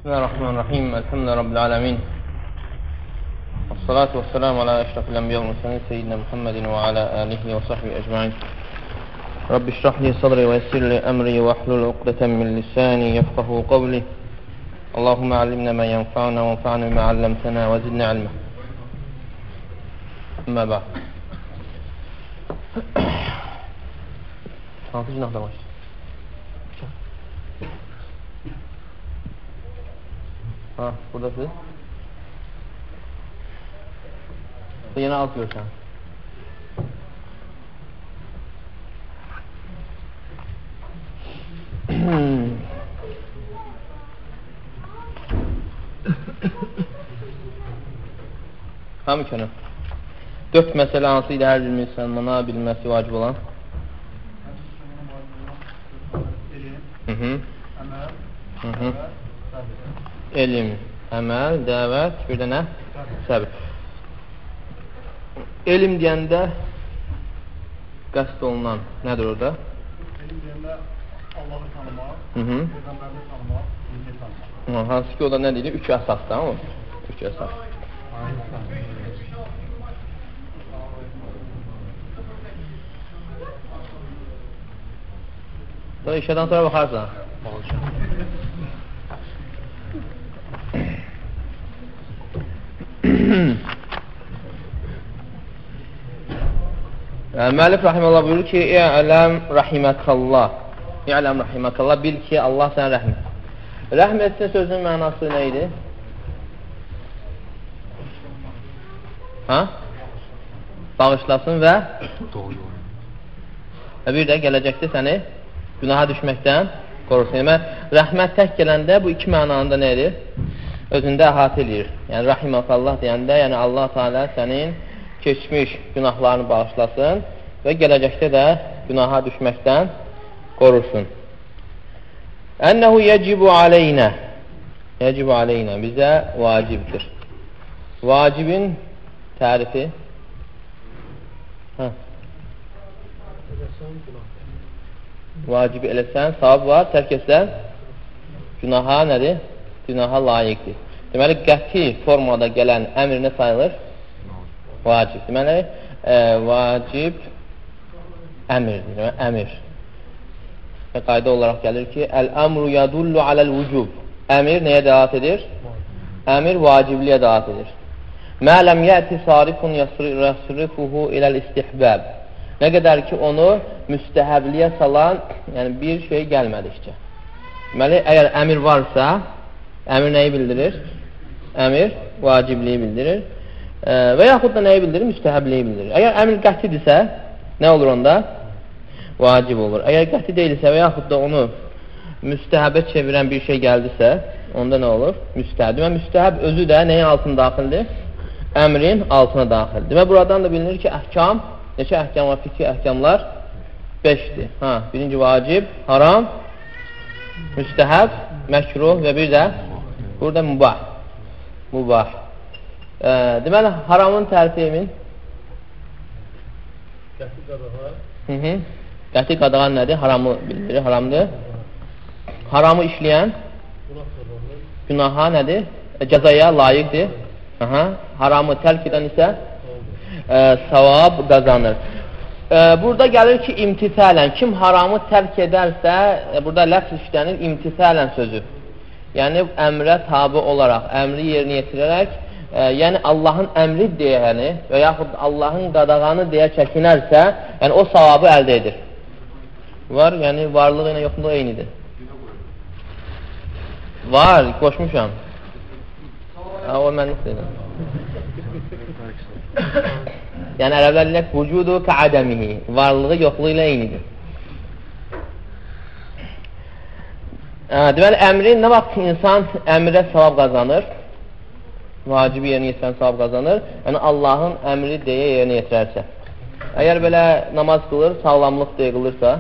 Bismillahirrahmanirrahim. Elhamdülillahi Rabbil alemin. Esselatu vesselamu ala eşrafil enbiya ve murselin seyyidina Muhammedin ve ala alihi ve sahbihi ecmaîn. Rabbi şrah li sadri ve yessir li emri ve hlul ukdeten min lisani yefkahu qavli. Allahumme allimna ma yenfa'una ve enfa'na bima 'allamtana ve zidna ilma. Amma ba'd. Hansı günahda başlayır? Ha, buradasın. Yine alt görsen. Hamı könü. 4 məsələ hansı ilə hər bir müsəlmana bilməsi vacib olan? Elm, əməl, dəvət, bir də nə? Səbr. Elm deyəndə qəsd olunan nədir orada? Elm deyəndə Allahı tanımaq, Peyğəmbərini tanımaq, dinini tanımaq. Hansı ki o da nə deyilir? 3 əsasdan o. 3 əsas. Sonra işədən sonra baxarsan. Müəllif rahimallah buyurur ki, İ'ləm rahiməkallah. İ'ləm rahiməkallah, bil ki, Allah sənə rəhm etsin. Rəhm etsin sözünün mənası nə idi? Bağışlasın və bir də gələcəkdə səni günaha düşməkdən qorusun. Rəhmət tək gələndə bu iki mənanda nə edir? Özündə əhatə edir. Yəni, rahiməkallah deyəndə, yəni Allah Teala sənin keçmiş günahlarını bağışlasın və gələcəkdə də günaha düşməkdən qorursun. Ənəhu yəcibu aleynə. Yəcibu aleynə. Bizə vacibdir. Vacibin tərifi? Vacibi eləsən, savab var, tərk etsən, günaha nədir? Günaha layiqdir. Deməli, qəti formada gələn əmr nə sayılır? Vacib. Deməli, vacib əmirdir. Deməli, əmir. Və qayda olaraq gəlir ki, əl-əmru yadullu aləl-vücub. Əmir nəyə dəlat edir? Əmir vacibliyə dəlat edir. Mələm yəti sarifun yasrifuhu iləl-istihbəb. Nə qədər ki, onu müstəhəbliyə salan, yəni bir şey gəlmədikcə. Deməli, əgər əmir varsa, əmir nəyi bildirir? Əmir vacibliyi bildirir. Və yaxud da nəyi bildirir? Müstəhəbliyi bildirir. Əgər əmir qətidirsə, nə olur onda? Vacib olur. Əgər qəti deyilsə və yaxud da onu müstəhəbə çevirən bir şey gəldisə, onda nə olur? Müstəhəb. Demə, müstəhəb özü də nəyin altına daxildir? Əmrin altına daxildir. Demə, buradan da bilinir ki, əhkam, neçə əhkam var? Fikri əhkamlar 5-dir. Birinci vacib, haram, müstəhəb, məkruh və bir də burada mübah. Mübah. Deməli, haramın tərifi emin? Qəti qadağan. Qəti qadağan nədir? Haramı bildirir, haramdır. Haramı işləyən günaha nədir? Cəzaya layiqdir. Haramı tərk edən isə savab qazanır. Burada gəlir ki, imtisələn. Kim haramı tərk edərsə, burada ləfz işlənir, imtisələn sözü. Yəni, əmrə tabi olaraq, əmri yerinə yetirərək, yəni Allahın əmri deyəni və yaxud Allahın qadağanı deyə çəkinərsə, yəni o savabı əldə edir. Var, yəni varlığı ilə yoxluğu eynidir. Var, qoşmuşam. O mənlik deyiləm. Yəni ərəblər ilə vücudu kə'ədəmihi, varlığı yoxluğu ilə eynidir. Deməli, əmri nə vaxt insan əmrə savab qazanır? Vacibi yerinə yetirən savab qazanır. Yəni, Allahın əmri deyə yerinə yetirərsə. Əgər belə namaz qılır, sağlamlıq deyə qılırsa,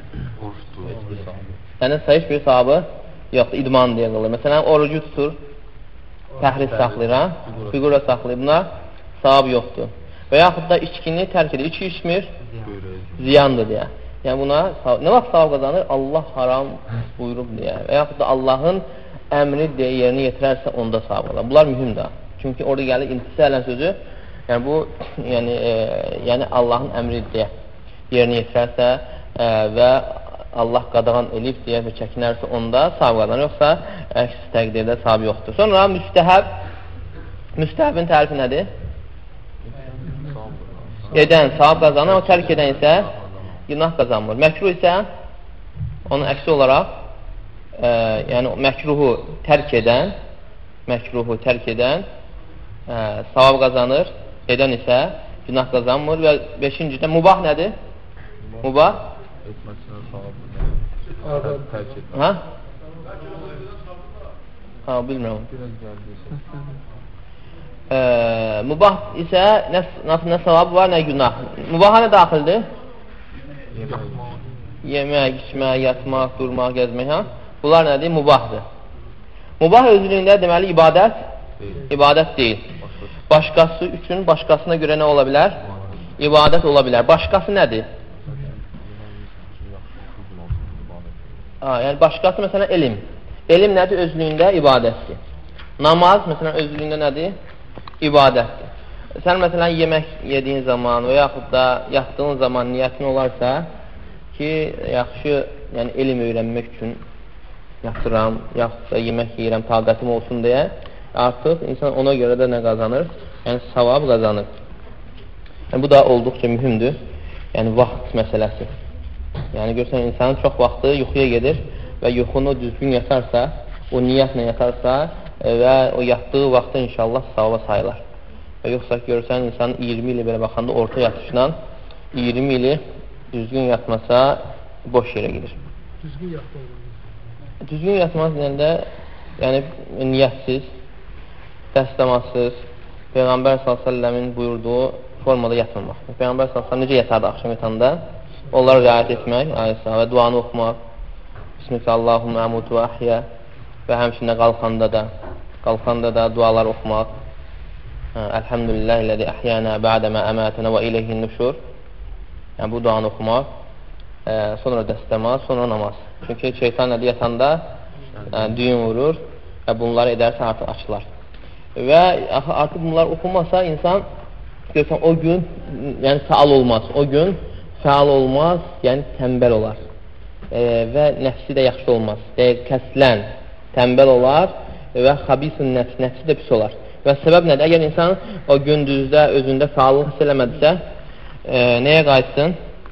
sənin heç bir savabı yoxdur, idman deyə qılır. Məsələn, orucu tutur, təhris saxlayır, figura saxlayır, buna savab yoxdur. Və yaxud da içkini tərk edir, içki içmir, ziyandır deyə. Yəni buna nə vaxt savab qazanır? Allah haram buyurub deyə. Və yaxud da Allahın əmri deyə yerinə yetirərsə, onda savab olar. Bunlar mühümdür. Çünki orada gəlir imtisələn sözü, yəni bu, yəni Allahın əmri deyə yerinə yetirərsə və Allah qadağan elib deyə və çəkinərsə, onda savab qazanır. Yoxsa əks təqdirdə savab yoxdur. Sonra müstəhəb, müstəhəbin tərifi nədir? Edən savab qazanır, o tərk edən isə günah qazanmır. Məkruh isə onun əksi olaraq yəni məkruhu tərk edən savab qazanır, edən isə günah qazanmır. Və 5-cidə mubah nədir? Mubah? Ha? Ha, bilmirəm. Mubah isə nə savab var, nə günah. Mubaha nə daxildir? Yemək, içmək, yatmaq, durmaq, gəzmək, ha? Bunlar nədir? Mubahdır. Mubah özlüyündə deməli ibadət deyil. Başqası üçün, başqasına görə nə ola bilər? İbadət ola bilər. Başqası nədir? Yəni başqası məsələn elm. Elm nədir? Özlüyündə ibadətdir. Namaz məsələn özlüyündə nədir? İbadətdir. Sən məsələn yemək yediyin zaman və yaxud da yatdığın zaman niyyətin olarsa ki, yaxşı yəni elm öyrənmək üçün yatıram, yaxud da yemək yeyirəm, taqətim olsun deyə artıq insan ona görə də nə qazanır? Yəni savab qazanır. Yəni, bu da olduqca mühümdür. Yəni vaxt məsələsi. Yəni görsən insanın çox vaxtı yuxuya gedir və yuxunu düzgün yatarsa, o niyyətlə yatarsa və o yatdığı vaxtda inşallah savaba sayılar. Və yoxsa görsən insanın 20 ili belə baxanda orta yatışla 20 ili düzgün yatmasa boş yerə gedir. Düzgün yatmaz deyəndə yəni niyyətsiz, dəstəmazsız, Peyğəmbər s.ə.v-in buyurduğu formada yatmamaq. Peyğəmbər s.ə.v necə yatardı axşam yatanda? Onları riayət etmək və duanı oxumaq. Bismillah, Allahumma əmutu və əhyə və həmçində qalxanda da dualar oxumaq. Elhamdülillahilləzi əhyənə bə'dəmə əmətənə və iləyhin nüşur. Yəni bu duanı oxumaq. Sonra dəstəmaz, sonra namaz. Çünki şeytan nədir yatanda düyün vurur və bunları edərsə artıq açılar. Və artıq bunlar oxunmasa insan görsən o gün yəni fəal olmaz. O gün fəal olmaz, yəni tənbəl olar. Və nəfsi də yaxşı olmaz. Kəslən, tənbəl olar və xabisun nəfsi də pis olar. Və səbəb nədir? Əgər insan o gündüzdə özündə fəallıq hiss eləmədisə, nəyə qayıtsın?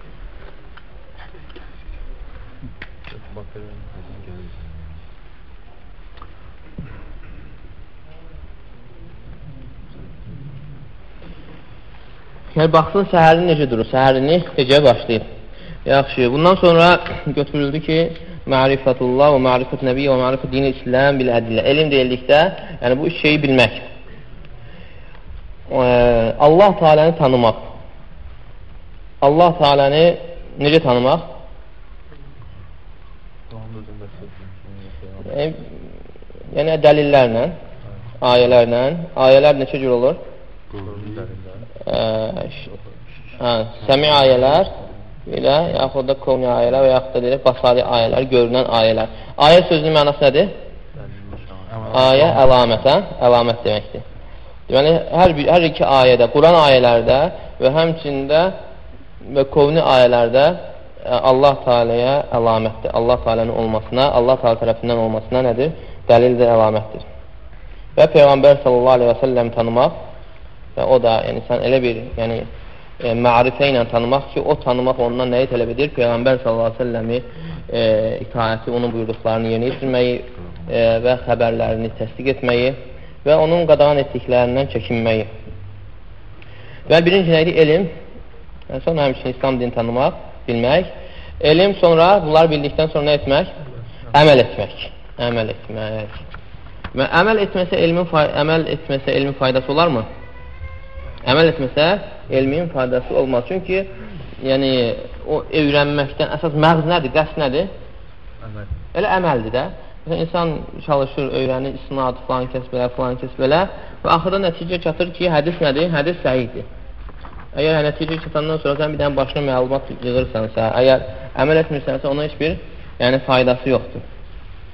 Yəni, baxsın, səhərini necə durur? Səhərini necə başlayıb? Yaxşı, bundan sonra götürüldü ki, mərifətullah və mərifət nəbiyyə və mərifət dini İslam bil ədillə. Elm deyildikdə, yəni bu üç şeyi bilmək. Allah Teala'nı tanımaq. Allah Teala'nı necə tanımaq? Yəni dəlillərlə, ayələrlə. Ayələr neçə cür olur? Səmi ayələr ilə, yaxud da qovni ayələr və yaxud da deyək, basari ayələr, görünən ayələr. Ayə sözünün mənası nədir? Ayə əlamətə, əlamət deməkdir. Deməli, hər iki ayədə, Quran ayələrdə və həmçində və qovni ayələrdə Allah Teala'ya əlamətdir. Allah Teala'nın olmasına, Allah Teala tərəfindən olmasına nədir? Dəlildir, əlamətdir. Və Peyğəmbər sallallahu aleyhi və səlləm tanımaq, və o da yəni, sən elə bir mərifə ilə tanımaq ki, o tanımaq ondan nəyi tələb edir? Peyğəmbər sallallahu aleyhi və səlləmi itaəti, onun buyurduqlarını yerinə yetirməyi və xəbərlərini təsdiq etməyi və onun qadağan etdiklərindən çəkinməyi. Və birinci nədir? Elm. Sonra həmçinin İslam dini tanımaq, bilmək. Elm sonra, bunları bildikdən sonra nə etmək? Əməl etmək. Əməl etmək. Və əməl etməsə elmin faydası olarmı? Əməl etməsə elmin faydası olmaz. Çünki yəni, o öyrənməkdən əsas məğz nədir? Qəsd nədir? Elə əməldir də. İnsan çalışır, öyrənir, isnad, filan kəs belə və axırda nəticə çatır ki, hədis nədir? Hədis səhihdir. Əgər nəticə çatandan sonra sən bir dənə başına məlumat yığırsansa, əgər əməl etmirsənsə, ona heç bir faydası yoxdur.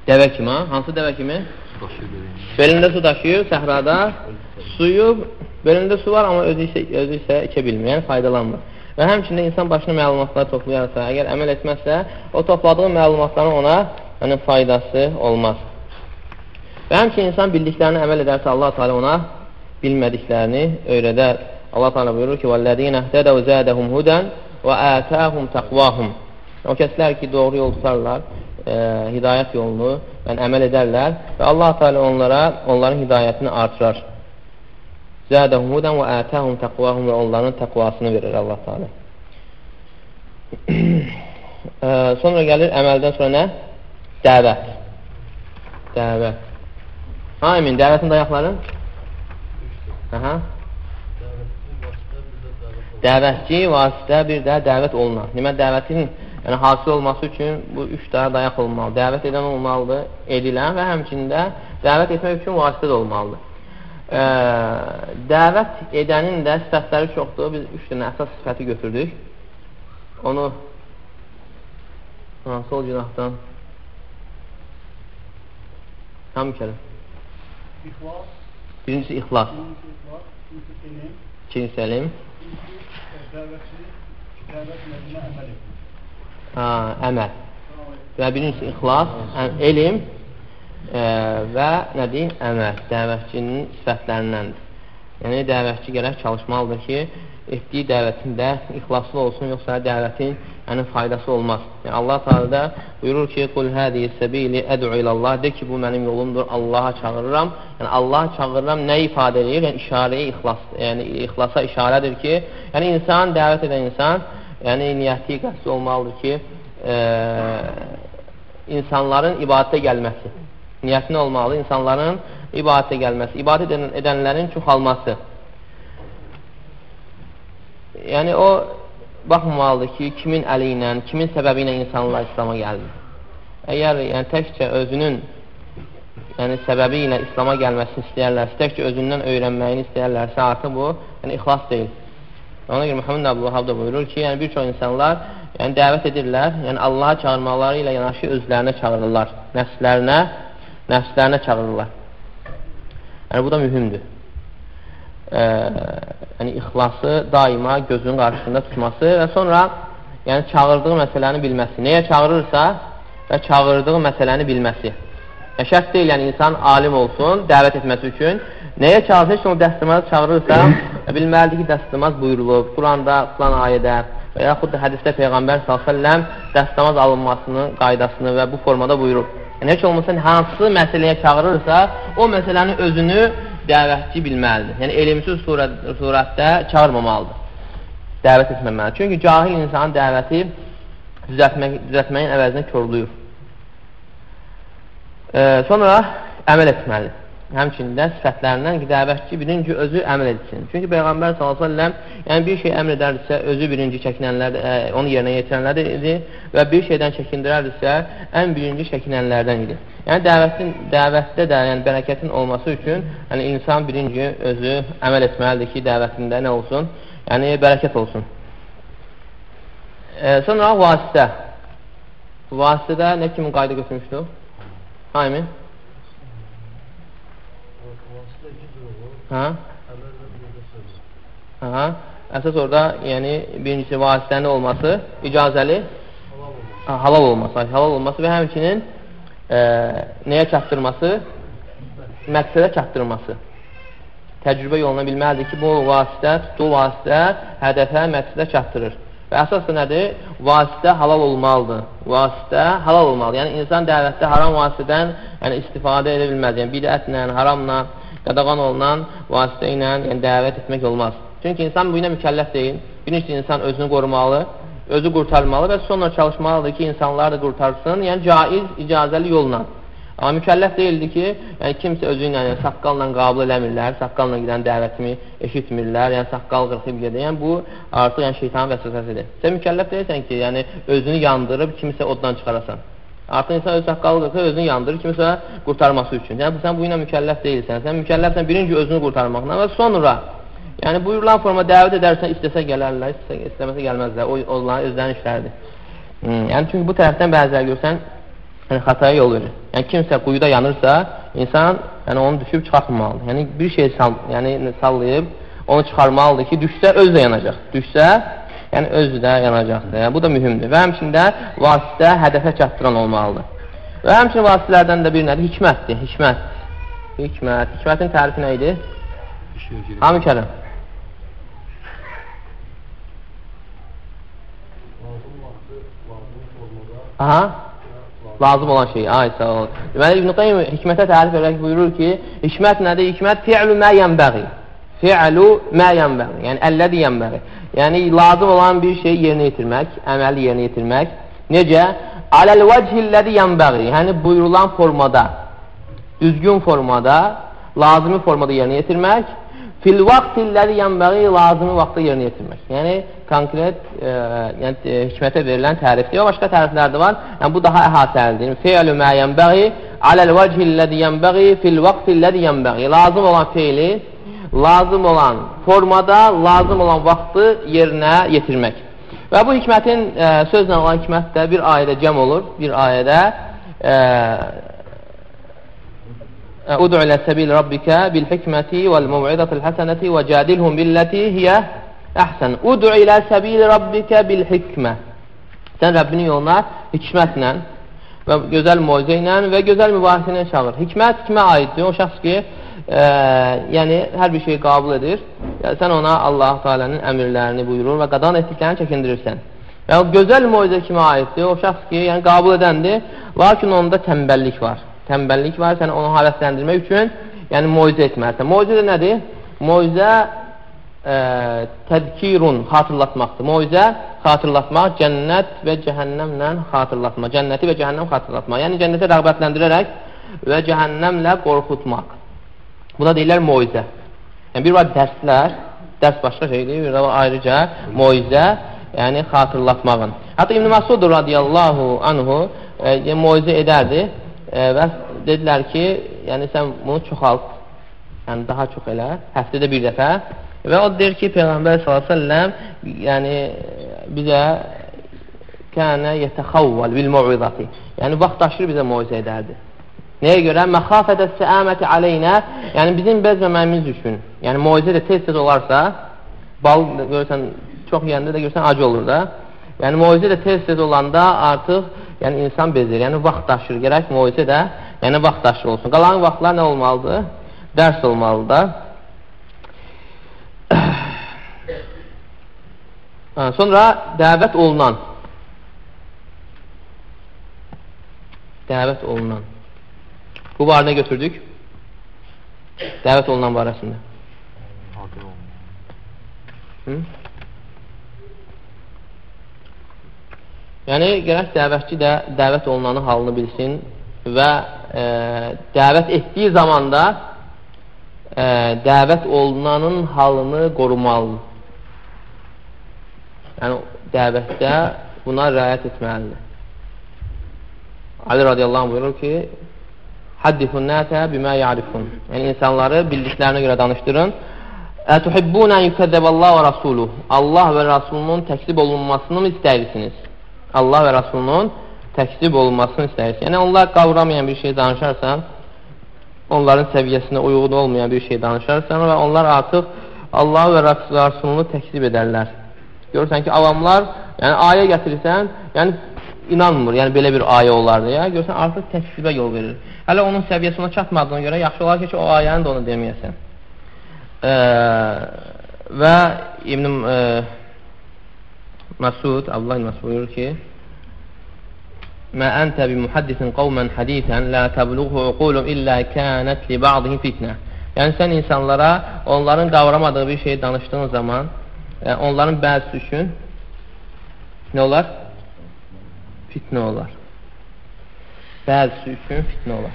Dəvə kimi, ha? Hansı dəvə kimi? Belində su daşıyır, səhrada suyu, belində su var, amma özü isə içə bilmir, yəni faydalanmır. Və həmçində insan başına məlumatları toplayarsa, əgər əməl etməzsə, o topladığı məlumatların ona faydası olmaz. Və həmçinin insan bildiklərini əməl edərsə, Allah-u Teala ona bilmədiklərini öyrədər. Allah-u Teala buyurur ki, وَالَّذِينَ اهْتَدَوْا زَادَهُمْ هُدًا وَآتَاهُمْ تَقْوَاهُمْ O kəslər ki, doğru yol tutarlar, hidayət yolunu əməl edərlər və Allah-u Teala onların hidayətini artırar. Zədəhum hudən və ətəhum təqvahum və onların təqvasını verir Allah-u Teala. Sonra gəlir əməldən sonra nə? Dəvət. Dəvət. Amin, dəvətin dayaqları? Dəvətçi, vasitə, bir də dəvət olunan. Demək, dəvətin hasil olması üçün bu üç daha dayaq olmalı. Dəvət edən olmalıdır, edilən və həmçində dəvət etmək üçün vasitə də olmalıdır. Dəvət edənin də sifətləri çoxdur. Biz üç dənə əsas sifəti götürdük. Onu sol cinahdan tam ükəlim. Birincisi ixlas. İkincisi elim. Əməl. Və birincisi ixlas, elm və nədir? Əməl. Dəvətçinin sifətlərindəndir. Yəni, dəvətçi gərək çalışmalıdır ki, etdiyi dəvətində ixlaslı olsun, yoxsa dəvətin faydası olmaz. Yəni, Allah Teala buyurur ki, Qul hədiyi səbili əd'u ilallah, de ki, bu mənim yolumdur, Allaha çağırıram. Yəni, Allaha çağırıram nə ifadə edir? Yəni, işarəyə ixlasa işarədir ki, yəni, insan, dəvət edən insan, yəni, niyyəti qəsdi olmalıdır ki, insanların ibadətə gəlməsi. Niyyəti nə olmalıdır? İnsanların ibadətə gəlməsi, ibadət edənlərin çoxalması. Yəni, o baxmamalıdır ki, kimin əli ilə, kimin səbəbi ilə insanlar İslama gəldi. Əgər təkcə özünün səbəbi ilə İslama gəlməsini istəyərlərsə, təkcə özündən öyrənməyini istəyərlərsə, artıq bu ixlas deyil. Ona görə Muhammed Abdülvahhab da buyurur ki, bir çox insanlar dəvət edirlər, Allaha çağırmaları ilə yanaşı özlərinə çağırırlar, nəfslərinə çağırırlar. Bu da mühümdür. İxlası daima gözünün qarşısında tutması və sonra çağırdığı məsələni bilməsi. Nəyə çağırırsa və çağırdığı məsələni bilməsi. Şərt deyil, insan alim olsun, dəvət etməsi üçün. Nəyə çağırırsa, heç onu dəstəmaz çağırırsa, bilməlidir ki, dəstəmaz buyurulub, Quranda, filan ayədə və yaxud da hədisdə Peyğəmbər s.ə.v dəstəmaz alınmasının qaydasını və bu formada buyurub. Heç olmasa, hansı məsələyə çağırırsa, o məsələnin özünü dəvətçi bilməlidir. Yəni, elimsiz surətdə çağırmamalıdır. Dəvət etməməlidir. Çünki cahil insanın dəvəti düzəltməyin əvəzinə körlüyür. Sonra əməl etməlidir. Həmçində sifətlərindən ki, dəvətçi birinci özü əməl etsin. Çünki Peyğəmbər s.ə.v bir şey əmr edərdirsə, özü birinci çəkinənlər, onu yerinə yetirənlərdir idi və bir şeydən çəkindirərdirsə, ən birinci çəkinənlərdən idi. Yəni, dəvətdə də bərəkətin olması üçün insan birinci özü əməl etməlidir ki, dəvətində nə olsun? Yəni, bərəkət olsun. Sonra vasitə. Vasitədə nə kimi qayda götürmüşdük? Haymi? Əsas orada, yəni, birincisi vasitənin olması, icazəli halal olması və həmçinin nəyə çatdırması? Məqsədə çatdırması. Təcrübə yoluna bilməlidir ki, bu vasitə, tutduğu vasitə hədəfə, məqsədə çatdırır. Və əsas da nədir? Vasitə halal olmalıdır. Vasitə halal olmalıdır. Yəni, insan dəvətdə haram vasitədən istifadə edə bilməz. Yəni, bidətlə, haramla, qadağan olunan vasitə ilə dəvət etmək olmaz. Çünki insan bu ilə mükəlləf deyil. Birincisi, insan özünü qorumalı, özü qurtarmalı və sonra çalışmalıdır ki, insanlar da qurtarsın. Yəni, caiz, icazəli yolla. Amma mükəlləf deyildi ki, kimsə özü ilə saqqalla qabıl eləmirlər, saqqalla gedən dəvətimi eşitmirlər, saqqal qırxıb gedir. Yəni, bu artıq şeytanın vəsvəsəsidir. Sən mükəlləf deyilsən ki, özünü yandırıb kimisə oddan çıxarasan. Artıq insan öz saqqalı qırxıb özünü yandırır kimisə qurtarması üçün. Yəni, sən bu ilə mükəlləf deyilsən. Sən mükəlləfsən birinci özünü qurtarmaqla və sonra buyurulan forma dəvət edərsən, istəsə gələrlər, istəməsə gəlməzlər. Onların özlərinin işləridir. Yəni, çünki bu tərəfdən bəzilər görsən, Yəni, xataya yol verir. Yəni, kimsə quyuda yanırsa, insan onu düşüb çıxartmamalıdır. Yəni, bir şey sallayıb, onu çıxarmalıdır ki, düşsə, özü də yanacaq. Düşsə, yəni, özü də yanacaqdır. Yəni, bu da mühümdür. Və həmçində vasitə hədəfə çatdıran olmalıdır. Və həmçinin vasitələrdən də bir nədir? Hikmətdir. Hikmətin tərifi nə idi? Hamı Kərim. Aha. Lazım olan şey. Ay, sağ ol. Deməli, İbn-i Qayyim hikmətə tərif edərək buyurur ki, hikmət nədir? Hikmət fi'lu mə yənbəği. Fi'lu mə yənbəği. Yəni, əllədi yənbəği. Yəni, lazım olan bir şey yerinə yetirmək, əməli yerinə yetirmək. Necə? Aləl vəcihillədi yənbəği. Yəni, buyurulan formada, düzgün formada, lazımi formada yerinə yetirmək. Fil vaxtillədi yənbəği, lazımi vaxtda yerinə yetirmək. Yəni, konkret hikmətə verilən tərifdir. O, başqa təriflər də var. Yəni, bu daha əhatəlidir. Fi'lu mə yənbəği, aləl vəcihillədi yənbəği, fil vaxtillədi yənbəği. Lazım olan fiili, lazım olan formada, lazım olan vaxtı yerinə yetirmək. Və bu hikmətin, sözlə olan hikmət də bir ayədə cəm olur. Bir ayədə Ud'u ilə səbil rabbikə bil hikməti vəl muv'idatil həsənəti və cadilhum billəti hiyə əhsən. Ud'u ilə səbil rabbikə bil hikmə. Sən Rəbbinin yoluna hikmətlə və gözəl mucizə ilə və gözəl mübahisə ilə çağır. Hikmət kimə aiddir? O şəxs ki, yəni hər bir şeyi qəbul edir. Yəni, sən ona Allah-u Teala'nın əmirlərini buyurur və qadan etdiklərini çəkindirirsən. Və o gözəl mucizə kimə aiddir? O şəxs ki, yəni qəbul edəndir, lakin onda tənbəllik var. Tənbəllik var, səni onu halətləndirmək üçün yəni mucizə etməlisən. Mucizə nədir? Mucizə tədkirun, xatırlatmaqdır. Mucizə xatırlatmaq, cənnət və cəhənnəmlə xatırlatmaq. Cənnəti və cəhənnəm xatırlatmaq. Yəni cənnətə rəğbətləndirərək və cəhənnəmlə qorxutmaq. Buna deyirlər mucizə. Yəni bir var dərslər, dərs başqa şeydir, bir də ayrıca mucizə, yəni xatırlatmağın. Hətta İbn-i Məsud radiyallahu anhu mucizə edərdi. Və dedilər ki, yəni sən bunu çoxalt, yəni daha çox elə, həftədə bir dəfə. Və o deyir ki, Peyğəmbər s.ə.v yəni bizə kənə yətəxavval bil mu'izati. Yəni vaxt aşırı bizə mucizə edərdi. Nəyə görə? Məxafətə səaməti aleynə, yəni bizim bezməməyimiz üçün. Yəni mucizə də tez-tez olarsa, bal görürsən, çox yəndə də görürsən acı olur da. Yəni mucizə də tez-tez olanda artıq yəni insan bezir, yəni vaxt daşır, gərək mucizə də, yəni vaxt daşır olsun. Qalan vaxtlar nə olmalıdır? Dərs olmalıdır. Sonra dəvət olunan. Dəvət olunan. Bu barə nə götürdük? Dəvət olunan barəsində. Yəni, gərək dəvətçi də dəvət olunanın halını bilsin və dəvət etdiyi zamanda dəvət olunanın halını qorumalıdır. Yəni, dəvətdə buna rəayət etməlidir. Ali radiyallahu anh buyurur ki, Haddifun nətə bimə ya'rifun. Yəni, insanları bildiklərinə görə danışdırın. Ətuhibbunə yükəzzəbəllah və rasuluh. Allah və Rasulunun təkzib olunmasını mı istəyirsiniz? Allah və Rasulunun təkzib olunmasını istəyirsiniz. Yəni, onlar qavramayan bir şey danışarsan, onların səviyyəsinə uyğun olmayan bir şey danışarsan və onlar artıq Allah və Rasulunu təkzib edərlər. Görürsən ki, avamlar, yəni ayə gətirirsən, yəni inanmır, yəni belə bir ayə olardı ya. Görürsən, artıq təkzibə yol verir. Hələ onun səviyyəsi ona çatmadığına görə yaxşı olar ki, o ayəni də onu deməyəsən. Və İbn Məsud, Abdullah ibn Məsud buyurur ki, Mə əntə bi muhaddisin qavmən hadisən lə təbluğu uqulum illə kənət li ba'dihi fitnə. Yəni, sən insanlara onların qavramadığı bir şey danışdığın zaman, yəni, onların bəzisi üçün nə olar? Fitnə olar. Bəzisi üçün fitnə olar.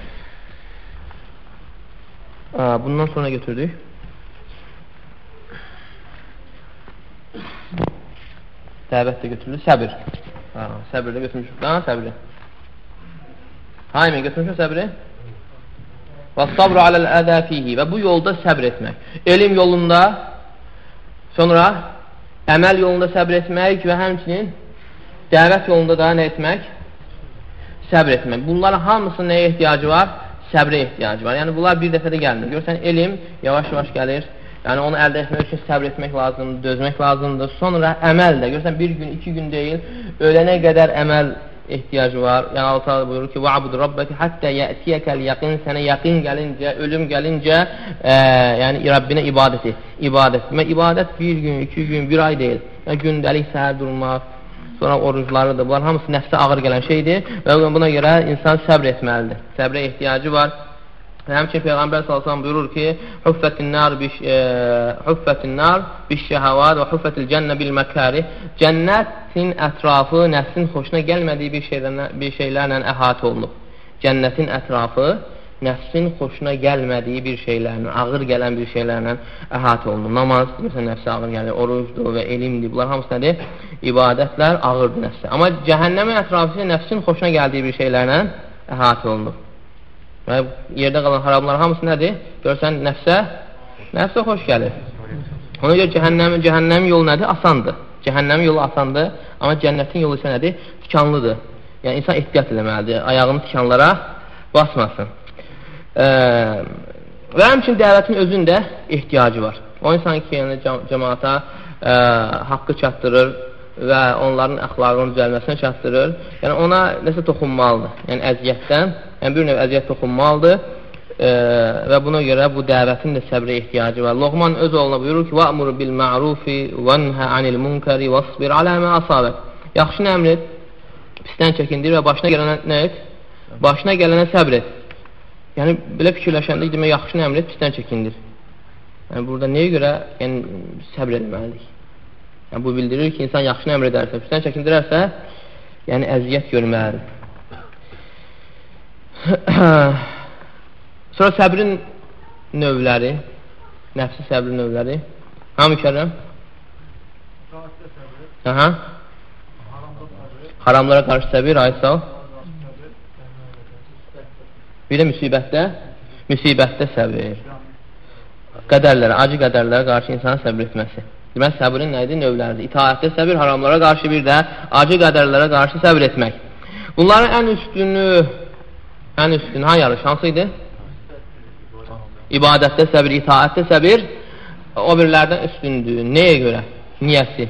Bundan sonra götürdük. Dəvət də götürülür. Səbir. Səbir də götürmüşük. Səbiri. Haymə götürmüşük səbiri. Və sabru aləl ədə fihi. Və bu yolda səbr etmək. Elm yolunda, sonra əməl yolunda səbr etmək və həmçinin dəvət yolunda da nə etmək? səbr etmək. Bunların hamısının nəyə ehtiyacı var? Səbrə ehtiyacı var. Yəni, bunlar bir dəfədə gəlmir. Görsən, elm yavaş-yavaş gəlir. Yəni, onu əldə etmək üçün səbr etmək lazımdır, dözmək lazımdır. Sonra əməl də. Görsən, bir gün, 2 gün deyil, ölənə qədər əməl ehtiyacı var. Yəni, Allah buyurur ki, وَعَبُدُ رَبَّكِ حَتَّى يَأْتِيَكَ الْيَقِينَ Sənə yaqin gəlincə, ölüm gəlincə, yəni, Rabbinə ibadət et. İbadət. İbadət 1 gün, 2 gün, 1 ay deyil. Yəni, gündəlik səhər durmaq, sonra oruclarıdır. Bunlar hamısı nəfsə ağır gələn şeydir və buna görə insan səbr etməlidir. Səbrə ehtiyacı var. Həmçin Peyğəmbər sallallahu buyurur ki, Huffətin nar biş-şəhəvat və huffətil cənnə bil-məkari Cənnətin ətrafı nəfsin xoşuna gəlmədiyi bir şeylərlə əhatə olunub. Cənnətin ətrafı nəfsin xoşuna gəlmədiyi bir şeylərlə, ağır gələn bir şeylərlə əhatə olunub. Namaz, məsələn, nəfsə ağır gəlir, orucdur və elmdir. Bunlar hamısı nədir? İbadətlər ağırdır nəfsə. Amma cəhənnəmin ətrafı nəfsin xoşuna gəldiyi bir şeylərlə əhatə olunub. Və yerdə qalan haramlar hamısı nədir? Görsən, nəfsə xoş gəlir. Ona görə cəhənnəmin yolu nədir? Asandır. Cəhənnəmin yolu asandır, amma cənnətin yolu isə nədir? Tikanlıdır. Yəni, insan ehtiyat eləməlidir, ayağını tikanlara basmasın. Və həmçin dəvətin özündə ehtiyacı var. O insan ki, yəni, cəmaata haqqı çatdırır və onların əxlaqının düzəlməsinə çatdırır. Yəni, ona nəsə toxunmalıdır. Yəni, əziyyətdən, yəni, bir növ əziyyət toxunmalıdır və buna görə bu dəvətin də səbrə ehtiyacı var. Loğman öz oğluna buyurur ki, وَأْمُرُ بِالْمَعْرُوفِ وَنْهَ عَنِ الْمُنْكَرِ وَاصْبِرْ عَلَى مَا أَصَابَكَ Yaxşını əmr et, pisdən çəkindir və başına gələnə nə et? Başına gələnə səbr et. Yəni, belə fikirləşəndə demək, yaxşını əmr et, pisdən çəkindir. Yəni, burada nəyə görə səbr etməlidir? Yəni, bu bildirir ki, insan yaxşını əmr edərsə, pisdən çəkindirərsə, yəni əziyyət görməlidir. Sonra səbrin növləri, nəfsi səbrin növləri. Hamı kərəm? Haramlara qarşı səbir, ayısa o. Bir də müsibətdə səbir. Qədərlərə, acı qədərlərə qarşı insanın səbir etməsi. Demək, səbrin nədir? Növləridir. İtaətdə səbir, haramlara qarşı bir də acı qədərlərə qarşı səbir etmək. Bunların ən üstünü, ha yarış, hansı idi? İbadətdə səbir, itaətdə səbir o birlərdən üstündür. Nəyə görə? Niyəsi?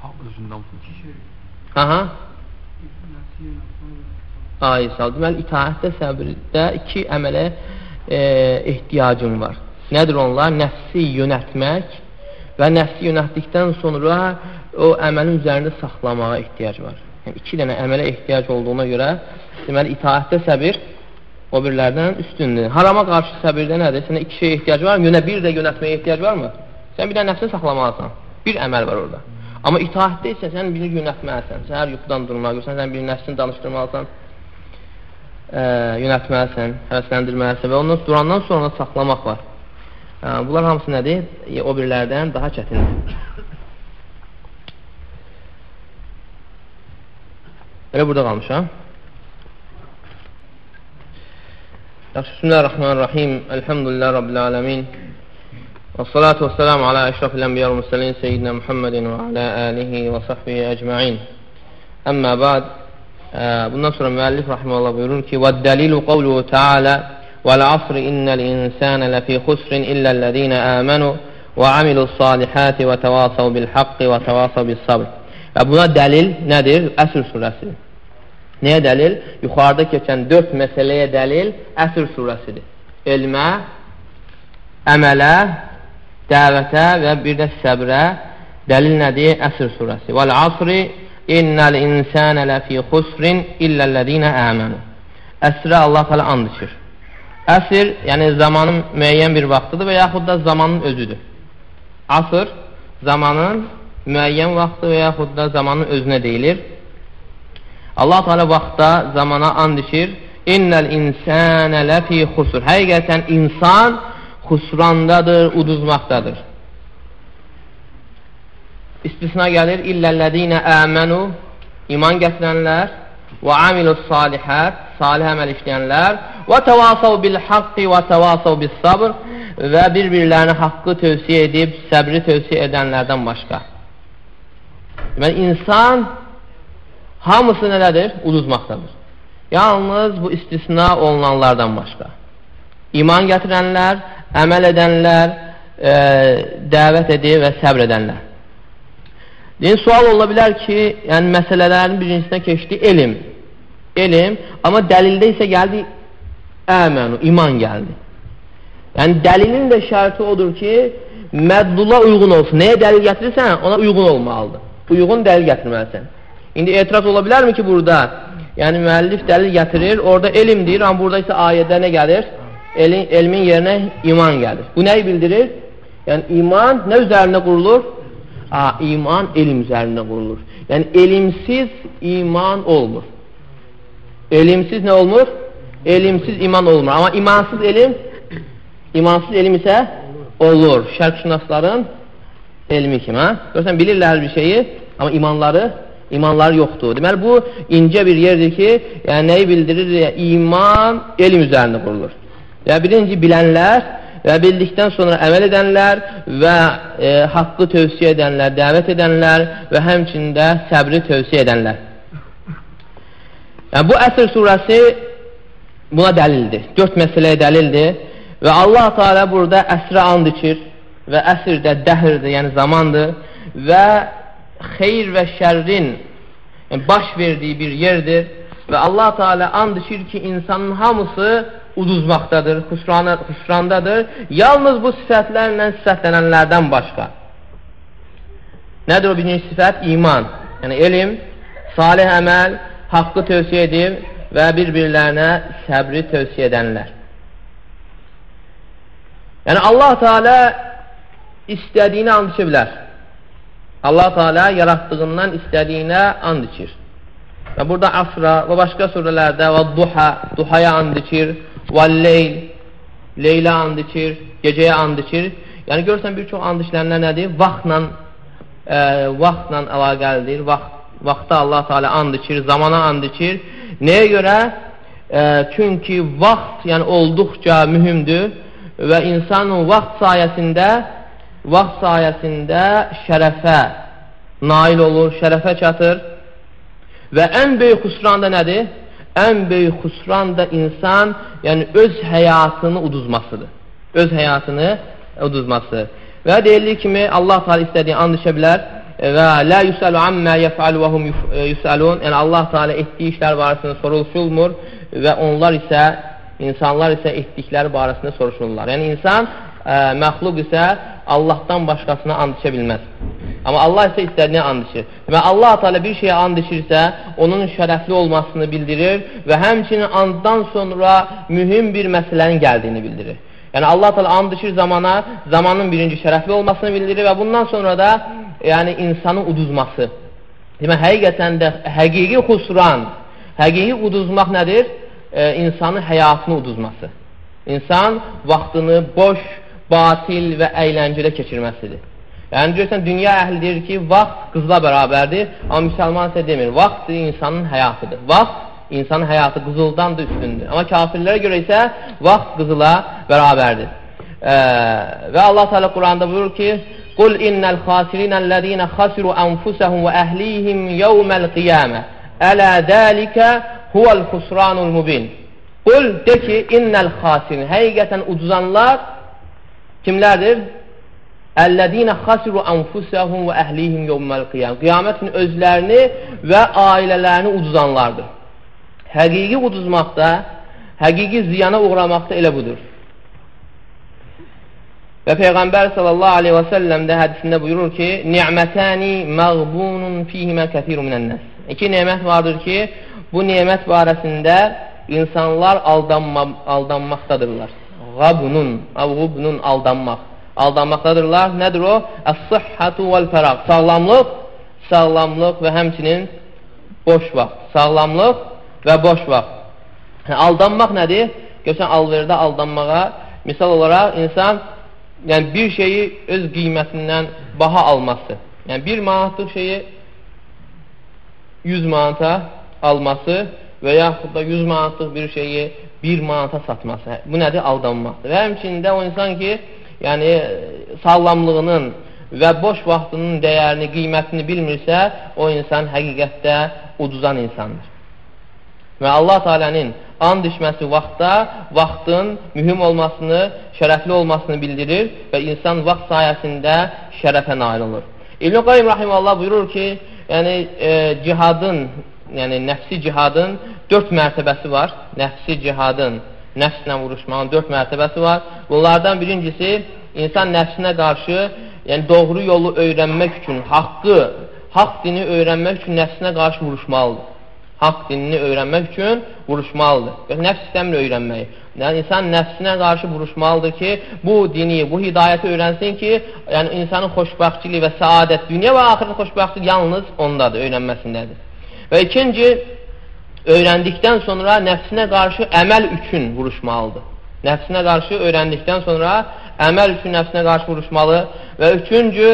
Aysal. Deməli, itaətdə səbirdə 2 əmələ ehtiyacım var. Nədir onlar? Nəfsi yönətmək və nəfsi yönətdikdən sonra o əməlin üzərində saxlamağa ehtiyac var. Yəni, 2 dənə əmələ ehtiyac olduğuna görə deməli, itaətdə səbir o birlərdən üstündür. Harama qarşı səbirdə nədir? Sənə 2 şey ehtiyac var mı? Bir də yönətməyə ehtiyac var mı? Sən bir də nəfsini saxlamalısan. Bir əməl var orada. Amma itaətdə isə sən birini yönətməlisən. Səhər yuxudan durmaq, görsən, sən bir nəfsini danışdırmalısan, yönətməlisən, həvəsləndirməlisən və ondan durandan sonra saxlamaq var. Bunlar hamısı nədir? O birlərdən daha çətindir. Elə burada qalmış, ha? Bismillahirrahmanirrahim. Elhamdülillah Rabbil alemin. Və salatu və selamu alə əşrafil ənbiyyar və müsəlin seyyidina Muhammedin və alə alihi və sahbihi əcma'in. Əmmə ba'd. Bundan sonra müəllif rahimehullah buyurur ki: "Və dəlilu qavluhu Teala: "Vəl asr innel insane lefi khusrin illellezine amanu və amilu's-salihati və tevasav bil haqqi və tevasav bis sabr." Və buna dəlil nədir? Əsr surəsidir. Nəyə dəlil? Yuxarıda keçən 4 məsələyə dəlil Əsr surəsidir. Elmə, əmələ, dəvətə və bir də səbrə dəlil nədir? Əsr surəsi. Vəl asri innəl insənə ləfi xusrin illellezine amanu. Əsrə Allah təala and içir. Əsr, yəni zamanın müəyyən bir vaxtıdır və yaxud da zamanın özüdür. Asr, zamanın müəyyən vaxtı və yaxud da zamanın özünə deyilir. Allah Teala vaxtda, zamana and içir. İnnəl insənə ləfi xusr. Həqiqətən insan xusrandadır, uduzmaqdadır. İstisna gəlir. İllellezine amanu, iman gətirənlər, və amilus-salihət, salih əməl işləyənlər, və tevasav bil haqqi və tevasav bis sabr, və bir-birlərinə haqqı tövsiyə edib, səbri tövsiyə edənlərdən başqa. Deməli, insan hamısı nədir? Uduzmaqdadır. Yalnız bu istisna olunanlardan başqa. İman gətirənlər, əməl edənlər, dəvət edir və səbr edənlər. Sual ola bilər ki, yəni məsələlərin birincisinə keçdi elm. Elm, amma dəlildə isə gəldi əmənu, iman gəldi. Yəni dəlilin də şərti odur ki, məddula uyğun olsun. Nəyə dəlil gətirirsən, ona uyğun olmalıdır. Uyğun dəlil gətirməlisən. İndi etiraz ola bilərmi ki, burada? Yəni müəllif dəlil gətirir, orada elm deyir, amma burada isə ayədə nə gəlir? Elmin yerinə iman gəlir. Bu nəyi bildirir? Yəni iman nə üzərində qurulur? İman elm üzərində qurulur. Yəni elmsiz iman olmur. Elmsiz nə olmur? Elmsiz iman olmur. Amma imansız elm isə olur. Şərq-şünasların elmi kimi. Görürsən, bilirlər bir şeyi, amma imanları yoxdur. Deməli, bu incə bir yerdir ki, yəni nəyi bildirir? İman elm üzərində qurulur. Yəni, birinci bilənlər və bildikdən sonra əməl edənlər və haqqı tövsiyə edənlər, dəvət edənlər və həmçində səbri tövsiyə edənlər. Yəni, bu Əsr surəsi buna dəlildir. 4 məsələyə dəlildir və Allah Teala burada əsrə and içir və əsr də dəhrdir, yəni zamandır və xeyr və şərrin baş verdiyi bir yerdir və Allah Teala and içir ki, insanın hamısı uduzmaqdadır, xüsrandadır. Yalnız bu sifətlərlə sifətlənənlərdən başqa. Nədir o birinci sifət? İman. Yəni elm, salih əməl, haqqı tövsiyə edir və bir-birlərinə səbri tövsiyə edənlər. Yəni Allah Teala istədiyini and içə bilər. Allah Teala yaratdığından istədiyinə and içir. Və burada asra və başqa surələrdə və duhaya and içir, və leylə and içir, gecəyə and içir. Yəni görürsən, bir çox and içilənlər nədir? Vaxtla əlaqəlidir. Vaxta Allah Teala and içir, zamana and içir. Nəyə görə? Çünki vaxt yəni olduqca mühümdür və insanın vaxt sayəsində şərəfə nail olur, şərəfə çatır. Və ən böyük xüsran da nədir? Ən böyük xüsran da insan yəni öz həyatını uduzmasıdır. Öz həyatını uduzması. Və deyildiyi kimi Allah Teala istədiyi and içə bilər və la yusalu amma yef'alu və hum yusalun. Yəni Allah Teala etdiyi işlər barəsində soruşulmur və insanlar isə etdikləri barəsində soruşurlar. Yəni insan məxluq isə Allahdan başqasına and içə bilməz. Amma Allah isə istədiyinə and içir. Və Allah Teala bir şeyə and içirsə, onun şərəfli olmasını bildirir və həmçinin anddan sonra mühüm bir məsələnin gəldiyini bildirir. Yəni Allah Teala and içir zamanın birinci şərəfli olmasını bildirir və bundan sonra da yəni insanın uduzması. Demək, həqiqətən də həqiqi xusran, həqiqi uduzmaq nədir? İnsanın həyatını uduzması. İnsan vaxtını boş, batil və əyləncədə keçirməsidir. Yəni, görürsən, dünya əhli deyir ki, vaxt qızla bərabərdir, amma müsəlman isə demir, vaxt insanın həyatıdır. Vaxt insanın həyatı qızıldan da üstündür. Amma kafirlərə görə isə vaxt qızıla bərabərdir. Və Allah Teala Quranda buyurur ki, قُلْ إِنَّ الْخَاسِرِينَ الَّذ۪ينَ خَسِرُوا أَنْفُسَهُمْ وَأَهْلِيهِمْ يَوْمَ الْقِيَامَةِ أَلَا ذَٰلِكَ هُوَ الْخُسْرَانُ الْمُبِينَ Qul de ki, innəl xasirin. Həqiqətən uduzanlar kimlərdir? Əllədinə xasiru anfusəhum və əhlihim yevməl qiyam. Qiyamətin özlərini və ailələrini uduzanlardır. Həqiqi uduzmaqda, həqiqi ziyana uğramaqda elə budur. Və Peyğəmbər sallallahu aleyhi və səlləm də hədisində buyurur ki, Ni'mətəni məğbunun fihimə kəthirun minənnəs. İki nemət vardır ki, bu nemət barəsində İnsanlar aldanmaqdadırlar. Qəbunun aldanmaq. Aldanmaqdadırlar. Nədir o? Əs-sıhhatu vəl-fəraq. Sağlamlıq və həmçinin boş vaxt. Sağlamlıq və boş vaxt. Aldanmaq nədir? Görsən, alverdə aldanmağa misal olaraq insan yəni bir şeyi öz qiymətindən baha alması. Yəni 1 manatlıq şeyi 100 manata alması və yaxud da 100 manatlıq bir şeyi 1 manata satması. Bu nədir? Aldanmaqdır. Və həmçində o insan ki, yəni sağlamlığının və boş vaxtının dəyərini, qiymətini bilmirsə, o insan həqiqətdə uduzan insandır. Və Allah Teala'nın and içməsi vaxtda vaxtın mühüm olmasını, şərəfli olmasını bildirir və insan vaxt sayəsində şərəfə nail olur. İbn-i Qayyim Rahiməllah buyurur ki, yəni cihadın, yəni nəfsi cihadın 4 mərtəbəsi var. Nəfsi cihadın, nəfslə vuruşmağın 4 mərtəbəsi var. Bunlardan birincisi, insan nəfsinə qarşı, yəni doğru yolu öyrənmək üçün, haqq dini öyrənmək üçün nəfsinə qarşı vuruşmalıdır. Haqq dinini öyrənmək üçün vuruşmalıdır. Nəfs istəmir öyrənməyi. Yəni, insan nəfsinə qarşı vuruşmalıdır ki, bu dini, bu hidayəti öyrənsin ki, yəni insanın xoşbəxtçiliyi və səadət, dünya və axirət xoşbəxtlik yalnız ondadır, öyrənməsindədir. Və ikinci, öyrəndikdən sonra nəfsinə qarşı əməl üçün vuruşmalıdır. Nəfsinə qarşı öyrəndikdən sonra əməl üçün nəfsinə qarşı vuruşmalı. Və üçüncü,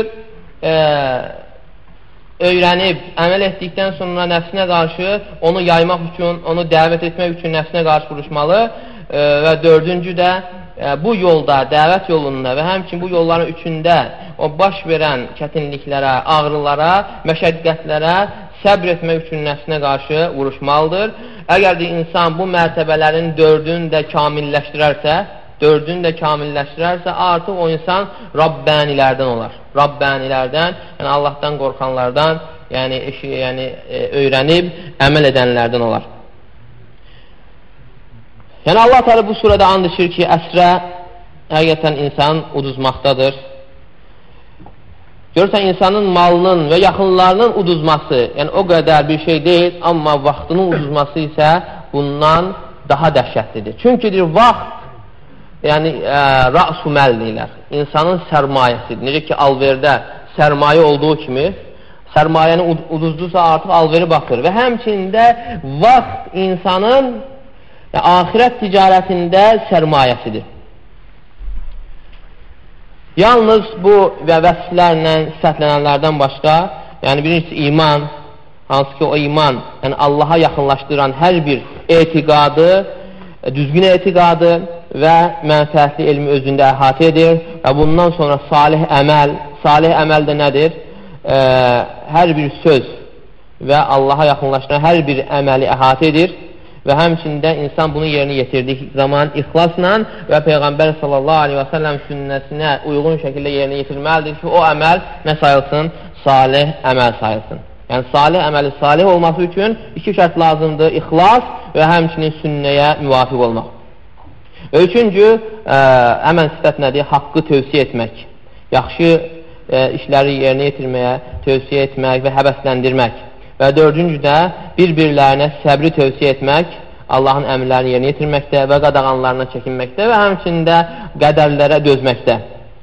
öyrənib, əməl etdikdən sonra nəfsinə qarşı onu yaymaq üçün, onu dəvət etmək üçün nəfsinə qarşı vuruşmalı. Və dördüncü də bu yolda, dəvət yolunda və həmçin bu yolların üçündə o baş verən çətinliklərə, ağrılara, məşəqqətlərə səbr etmək üçün nəfsinə qarşı vuruşmalıdır. Əgər də insan bu mərtəbələrin dördünü də kamilləşdirərsə, artıq o insan Rabbənilərdən olar. Rabbənilərdən, yəni Allahdan qorxanlardan, yəni öyrənib, əməl edənlərdən olar. Yəni Allah Teala bu surədə and içir ki, əsrə həqiqətən insan uduzmaqdadır. Görürsən, insanın malının və yaxınlarının uduzması, yəni o qədər bir şey deyil, amma vaxtının uduzması isə bundan daha dəhşətlidir. Çünki vaxt, yəni rəs-u məl deyilər, insanın sərmayəsidir. Necə ki, alverdə sərmayə olduğu kimi, sərmayəni uduzdursa artıq alveri baxır. Və həmçində vaxt insanın axirət ticarətində sərmayəsidir. Yalnız bu və vəsflərlə sifətlənənlərdən başqa, yəni birincisi iman, hansı ki o iman, yəni Allaha yaxınlaşdıran hər bir etiqadı, düzgün etiqadı və mənfəətli elmi özündə əhatə edir və bundan sonra salih əməl də nədir? Hər bir söz və Allaha yaxınlaşdıran hər bir əməli əhatə edir və həmçində insan bunu yerinə yetirdiyi zaman ixlasla və Peyğəmbər sallallahu aleyhi və səlləm sünnəsinə uyğun şəkildə yerinə yetirilməlidir ki, o əməl nə sayılsın? Salih əməl sayılsın. Yəni, salih əməli salih olması üçün iki şərt lazımdır, ixlas və həmçinin sünnəyə müvafiq olmaq. Və üçüncü, əməl sifət nədir? Haqqı tövsiyə etmək, yaxşı işləri yerinə yetirməyə tövsiyə etmək və həvəsləndirmək. Və dördüncü də bir-birlərinə səbri tövsiyə etmək, Allahın əmrlərini yerinə yetirməkdə və qadağanlarına çəkinməkdə və həmçində qədərlərə dözməkdə.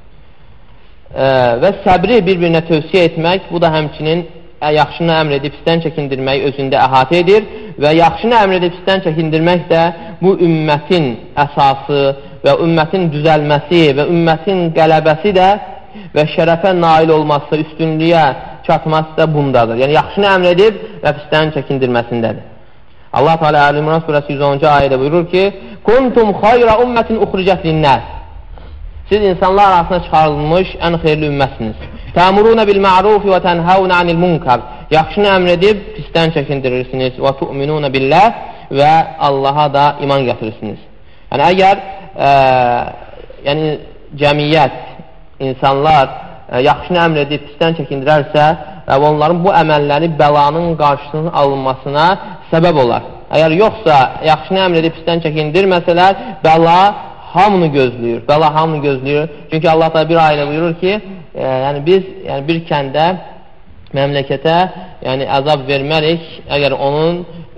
Və səbri bir-birinə tövsiyə etmək, bu da həmçinin yaxşını əmr edib pisdən çəkindirmək özündə əhatə edir və yaxşını əmr edib pisdən çəkindirmək də bu ümmətin əsası və ümmətin düzəlməsi və ümmətin qələbəsi də və şərəfə nail olması, üstünlüyə çatması da bundadır. Yəni, yaxşını əmr edib və pisdən çəkindirməsindədir. Allah Teala Əl-İmran surəsi 110-cu ayədə buyurur ki, Kuntum xayra ümmətin uxricət linnəs. Siz insanlar arasında çıxarılmış ən xeyirli ümməsiniz. Təmuruna bil-ma'rufi və tənhəvnə anil munkar. Yaxşını əmr edib pisdən çəkindirirsiniz və tu'minuna billah və Allaha da iman gətirirsiniz. Yəni, əgər cəmiyyət, insanlar yaxşını əmr edib pisdən çəkindirərsə və onların bu əməlləri bəlanın qarşısının alınmasına səbəb olar. Əgər yoxsa, yaxşını əmr edib pisdən çəkindirməsələr, bəla hamını gözləyir. Çünki Allah da bir ayədə buyurur ki, biz bir kəndə, məmləkətə əzab vermərik, əgər onun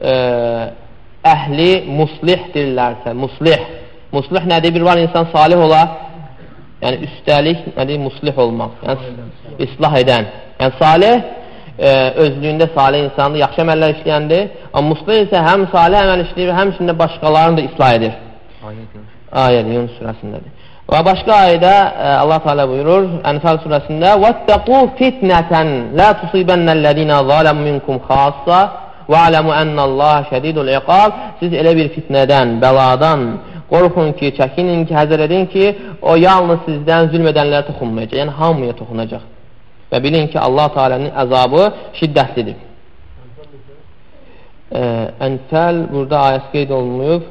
əhli muslih deyirlərsə, muslih nədir? Bir var insan salih ola, yəni üstəlik nədir? Muslih olmaq, yəni islah edən. Yəni salih, özlüyündə salih insandır, yaxşı əməllər işləyəndir. Amma muslih isə həm salih əməl işləyir, həmçində başqalarını da islah edir. Ayədə, Yunus surəsindədir. Və başqa ayədə Allah Teala buyurur, Ənfəl surəsində وَاتَّقُوا فِتْنَةً لَا تُصِيبَنَّ الَّذِينَ ظَلَمُوا مِنْكُمْ خَاصَّةً وَعَلَمُوا أَنَّ اللَّهَ شَدِيدُ الْعِقَابِ. Siz elə bir fitnədən, bəladan qorxun ki, çəkinin ki, həzər edin ki, o yalnız sizdən zülm edənlərə toxunmayacaq, yəni hamıya toxunacaq. Və bilin ki, Allah Teala'nın əzabı şiddətlidir. Ənfəl burada ayəsi qeyd olunmuyub.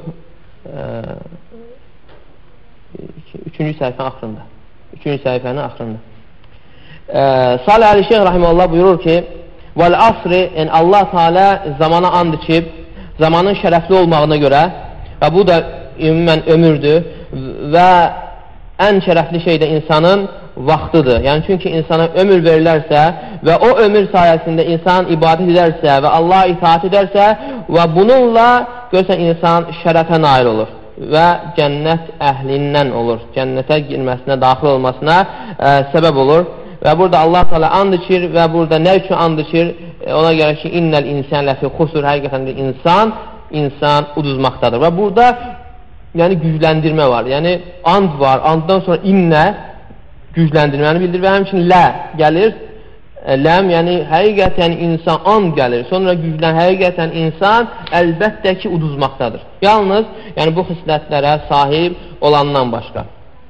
3-cü səhifənin axırında. 3-cü səhifənin axırında. Salih Əli-Şeyh Rahiməllah buyurur ki, Vəl-Asri, yəni Allah Teala zamana and içib, zamanın şərəfli olmağına görə və bu da ümumən ömürdür və ən şərəfli şey də insanın vaxtıdır. Yəni, çünki insana ömür verilərsə və o ömür sayəsində insan ibadət edərsə və Allah'a itaat edərsə və bununla görsən insan şərəfə nail olur və cənnət əhlindən olur. Cənnətə girməsinə, daxil olmasına səbəb olur. Və burada Allah Teala and içir və burada nə üçün and içir? Ona görə ki, innəl insan ləfi xusur, həqiqətən də insan uduzmaqdadır. Və burada yəni gücləndirmə var. Yəni and var, anddan sonra innə gücləndirməni bildirir və həmçinin lə gəlir. Ləm, yəni həqiqətən insan and gəlir. Sonra həqiqətən insan əlbəttə ki uduzmaqdadır. Yalnız yəni bu xislətlərə sahib olandan başqa.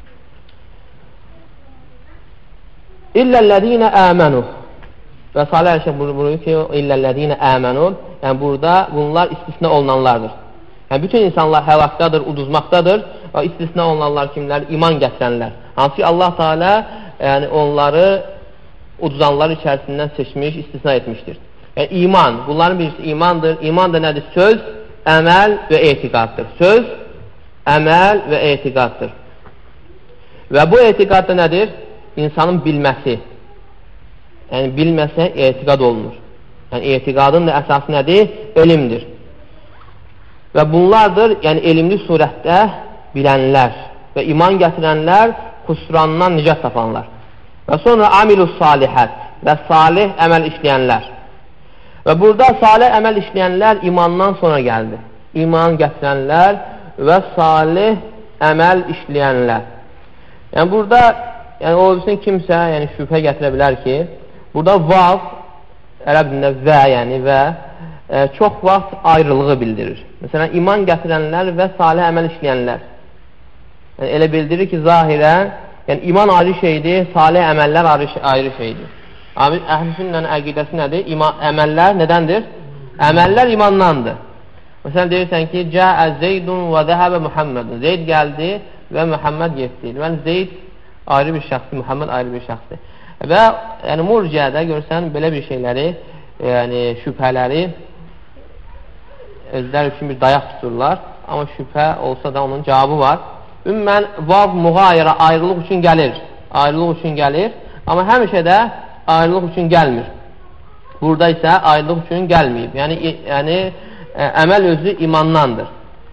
İlləl-ləzīnə əmənu. Və Salih Əli-Şeyh buyurur ki, İlləl-ləzīnə əmənu. Yəni burada bunlar istisna olunanlardır. Yəni bütün insanlar həlakdadır, uduzmaqdadır. Və istisna olunanlar kimlər? İman gətirənlər. Hansı ki Allah Teala yəni onları uduzanlar içərisindən seçmiş, istisna etmişdir. Yəni iman, bunların birisi imandır. İman da nədir? Söz, əməl və etiqaddır. Söz, əməl və etiqaddır. Və bu etiqad da nədir? İnsanın bilməsi. Yəni bilməsə etiqad olunur. Yəni etiqadın da əsası nədir? Elmdir. Və bunlardır, yəni elmli surətdə bilənlər və iman gətirənlər, xusrandan nicat tapanlar. Və sonra amilus salihət və salih əməl işləyənlər. Və burada salih əməl işləyənlər imandan sonra gəldi. İman gətirənlər və salih əməl işləyənlər. Yəni burada yəni o bilsin kimsə yəni şübhə gətirə bilər ki, burada vav, ərəb dilində və yəni və çox vaxt ayrılığı bildirir. Məsələn, iman gətirənlər və salih əməl işləyənlər. Yəni, elə bildirir ki, zahirən yəni iman ayrı şeydir, salih əməllər ayrı şeydir. Əhl-i əqidəsi nədir? Əməllər nədəndir? Əməllər imandandır. Məsələn, deyirsən ki, Cəə Zeydun və zəhəbə Muhammedun. Zeyd gəldi və Muhammed getdi. Yəni, Zeyd ayrı bir şəxsdir, Muhammed ayrı bir şəxsdir. Və yəni, murciədə görsən, belə bir şeyləri, yəni şübhələri özləri üçün bir dayaq tuturlar. Amma şübhə olsa da onun cavabı var. Ümumən, vav müğayirə ayrılıq üçün gəlir. Ayrılıq üçün gəlir. Amma həmişə də ayrılıq üçün gəlmir. Burada isə ayrılıq üçün gəlməyib. Yəni əməl özü imandandır.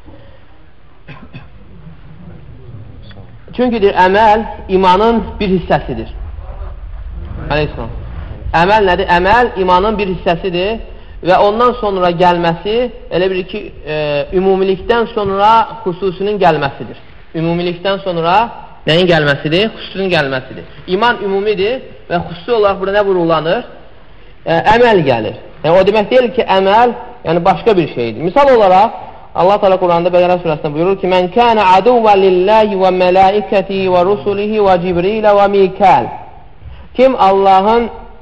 Çünki əməl imanın bir hissəsidir. Aleyhisselam. Əməl nədir? Əməl imanın bir hissəsidir. Və ondan sonra gəlməsi elə bir ki, ümumilikdən sonra xüsusinin gəlməsidir. Ümumilikdən sonra nəyin gəlməsidir? Xüsusunun gəlməsidir. İman ümumidir və xüsusi olaraq burada nə vurgulanır? Əməl gəlir. Yəni, o demək deyil ki, əməl yəni başqa bir şeydir. Misal olaraq, Allah Teala Quranda Bəqərə surəsində buyurur ki, Mən kənə aduvvə lillahi və mələikəti və rusulihi və cibrilə və mikəl. Kim Allahın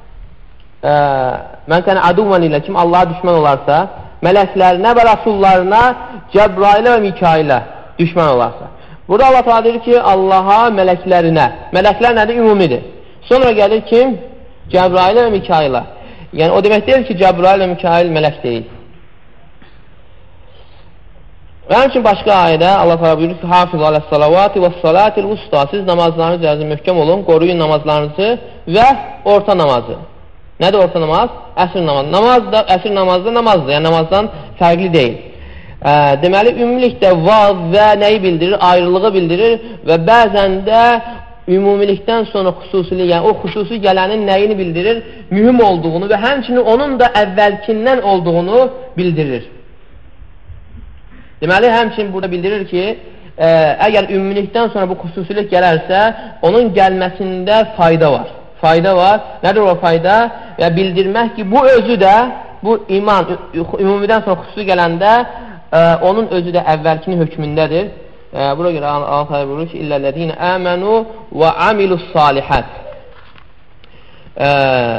Mən kənə aduvvə lillah, kim Allaha düşmən olarsa, mələklərinə və rasullarına, Cəbrailə və Mikailə düşmən olarsa. Burada Allah Teala deyir ki, Allaha, mələklərinə. Mələklər nədir? Ümumidir. Sonra gəlir kim? Cəbrailə və Mikailə. Yəni, o demək deyil ki, Cəbrail və Mikail mələk deyil. Və həmçin başqa ayədə Allah Teala buyurur ki, Hafiz aləs-salavati və salatil usta. Siz namazlarınız üzərində möhkəm olun, qoruyun namazlarınızı və orta namazı. Nədir orta namaz? Əsr namazı. Əsr namazı da namazdır. Yəni, namazdan fərqli deyil. Deməli, ümumilikdə vav və nəyi bildirir? Ayrılığı bildirir və bəzən də ümumilikdən sonra xüsusilik, yəni o xüsusi gələnin nəyini bildirir? Mühüm olduğunu və həmçinin onun da əvvəlkindən olduğunu bildirir. Deməli, həmçinin burada bildirir ki, əgər ümumilikdən sonra bu xüsusilik gələrsə, onun gəlməsində fayda var. Fayda var. Nədir o fayda? Və bildirmək ki, bu özü də, bu iman ümumidən sonra xüsusi gələndə onun özü də əvvəlkinin hökmündədir. Buna görə Allah təala buyurur ki, İllellezine amenu və amilus salihət.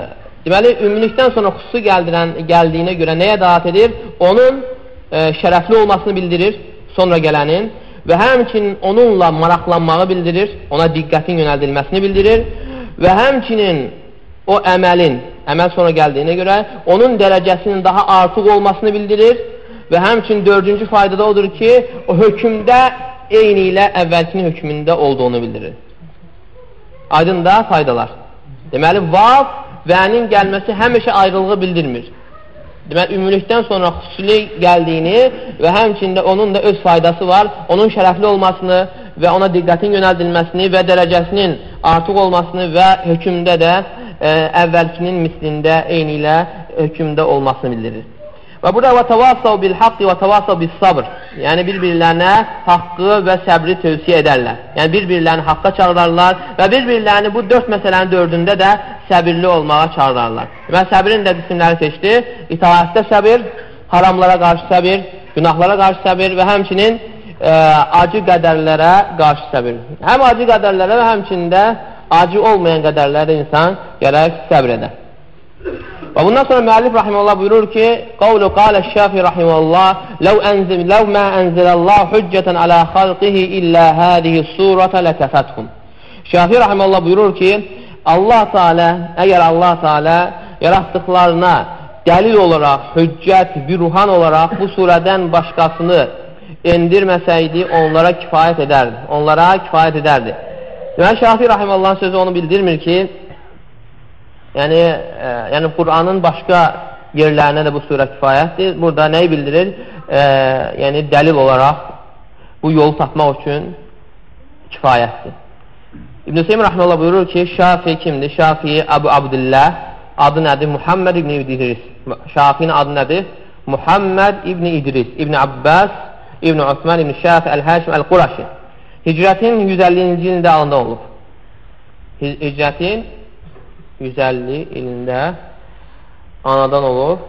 Deməli, ümumilikdən sonra xüsusi gəldiyinə görə nəyə daat edir? Onun şərəfli olmasını bildirir, sonra gələnin və həmçinin onunla maraqlanmağı bildirir, ona diqqətin yönəldilməsini bildirir və həmçinin o əməl sonra gəldiyinə görə onun dərəcəsinin daha artıq olmasını bildirir və həmçinin dördüncü faydada odur ki, o hökmdə eyni ilə əvvəlkinin hökmündə olduğunu bildirir. Aydın da faydalar. Deməli, vav vənin gəlməsi həmişə ayrılığı bildirmir. Deməli, ümumilikdən sonra xüsusi gəldiyini və həmçində onun da öz faydası var, onun şərəfli olmasını və ona diqqətin yönəldilməsini və dərəcəsinin artıq olmasını və hökmdə də əvvəlkinin mislində eyni ilə hökmdə olmasını bildirir. Və burada və təvasav bil haqqi və təvasav bil sabr. Yəni, bir-birlərinə haqqı və səbri tövsiyə edərlər. Yəni, bir-birlərini haqqa çağırarlar və bir-birlərini bu 4 məsələnin 4-ündə də səbirli olmağa çağırarlar. Və səbirin də qismləri seçdi. İtaətdə səbir, haramlara qarşı səbir, günahlara qarşı səbir və həmçinin acı qədərlərə qarşı səbir. Həm acı qədərlərə və həmçində acı olmayan qədərlərə insan gərək səbr edə. Və bundan sonra müəllif rahimehullah buyurur ki, qavlu qalə Şafi rahimehullah, "Ləv mə ənzəlallahu hüccətən alə xalqihi illə hədihi surətə ləkəfəthum." Şafi rahimehullah buyurur ki, əgər Allah Teala yaratdıqlarına dəlil olaraq, hüccət, bürhan olaraq bu surədən başqasını endirməsəydi, onlara kifayət edərdi. Deməli, Şafi rahiməllahın sözü onu bildirmir ki, yəni Qur'anın başqa yerlərinə də bu surə kifayətdir. Burada nəyi bildirir? Yəni dəlil olaraq bu yolu tapmaq üçün kifayətdir. İbn-i Seym rahimallah buyurur ki, Şafi kimdir? Şafi Əbu Abdillah, adı nədir? Muhammed ibn İdris. Şafinin adı nədir? Muhammed ibn İdris, İbn Abbas, İbn Osman, İbn Şafi, Əl-Həşim, Əl-Quraşi. Hicrətin 150-ci ilində alında olub. Hicrətin 150 ilində anadan olub.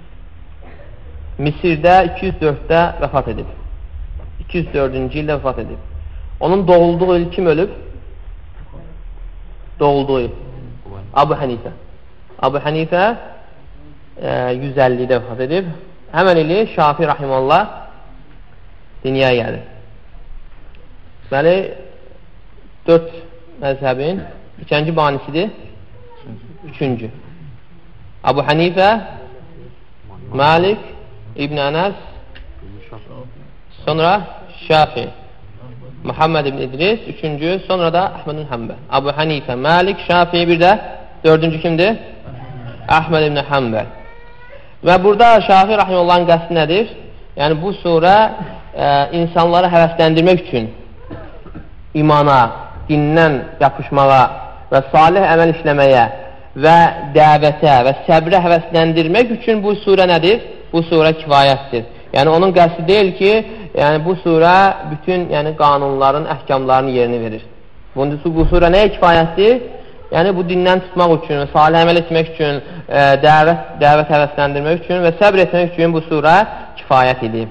Misirdə 204-də vəfat edib. 204-cü ildə vəfat edib. Onun doğulduğu il kim ölüb? Doğulduğu il. Abu Hanifə. Abu Hanifə 150-də vəfat edib. Həmən ili Şafi rahimallah dünyaya gəlir. Deməli, 4 məzhəbin 2-ci banisidir, 3-cü. Abu Hanifə, Malik, İbn Ənəs, sonra Şafi, Muhammed ibn İdris, 3-cü, sonra da Əhməd ibn Həmbəl. Abu Hanifə, Malik, Şafi, bir də 4-cü kimdir? Əhməd ibn Həmbəl. Və burada Şafi rahiməllahın qəsdi nədir? Yəni bu surə insanları həvəsləndirmək üçün imana, dindən yapışmağa və salih əməl işləməyə və dəvətə və səbrə həvəsləndirmək üçün bu surə nədir? Bu surə kifayətdir. Yəni onun qəsdi deyil ki, yəni bu surə bütün qanunların, əhkamlarının yerini verir. Bu surə nəyə kifayətdir? Yəni bu dindən tutmaq üçün, salih əməl etmək üçün, dəvət həvəsləndirmək üçün və səbr etmək üçün bu surə kifayət edib.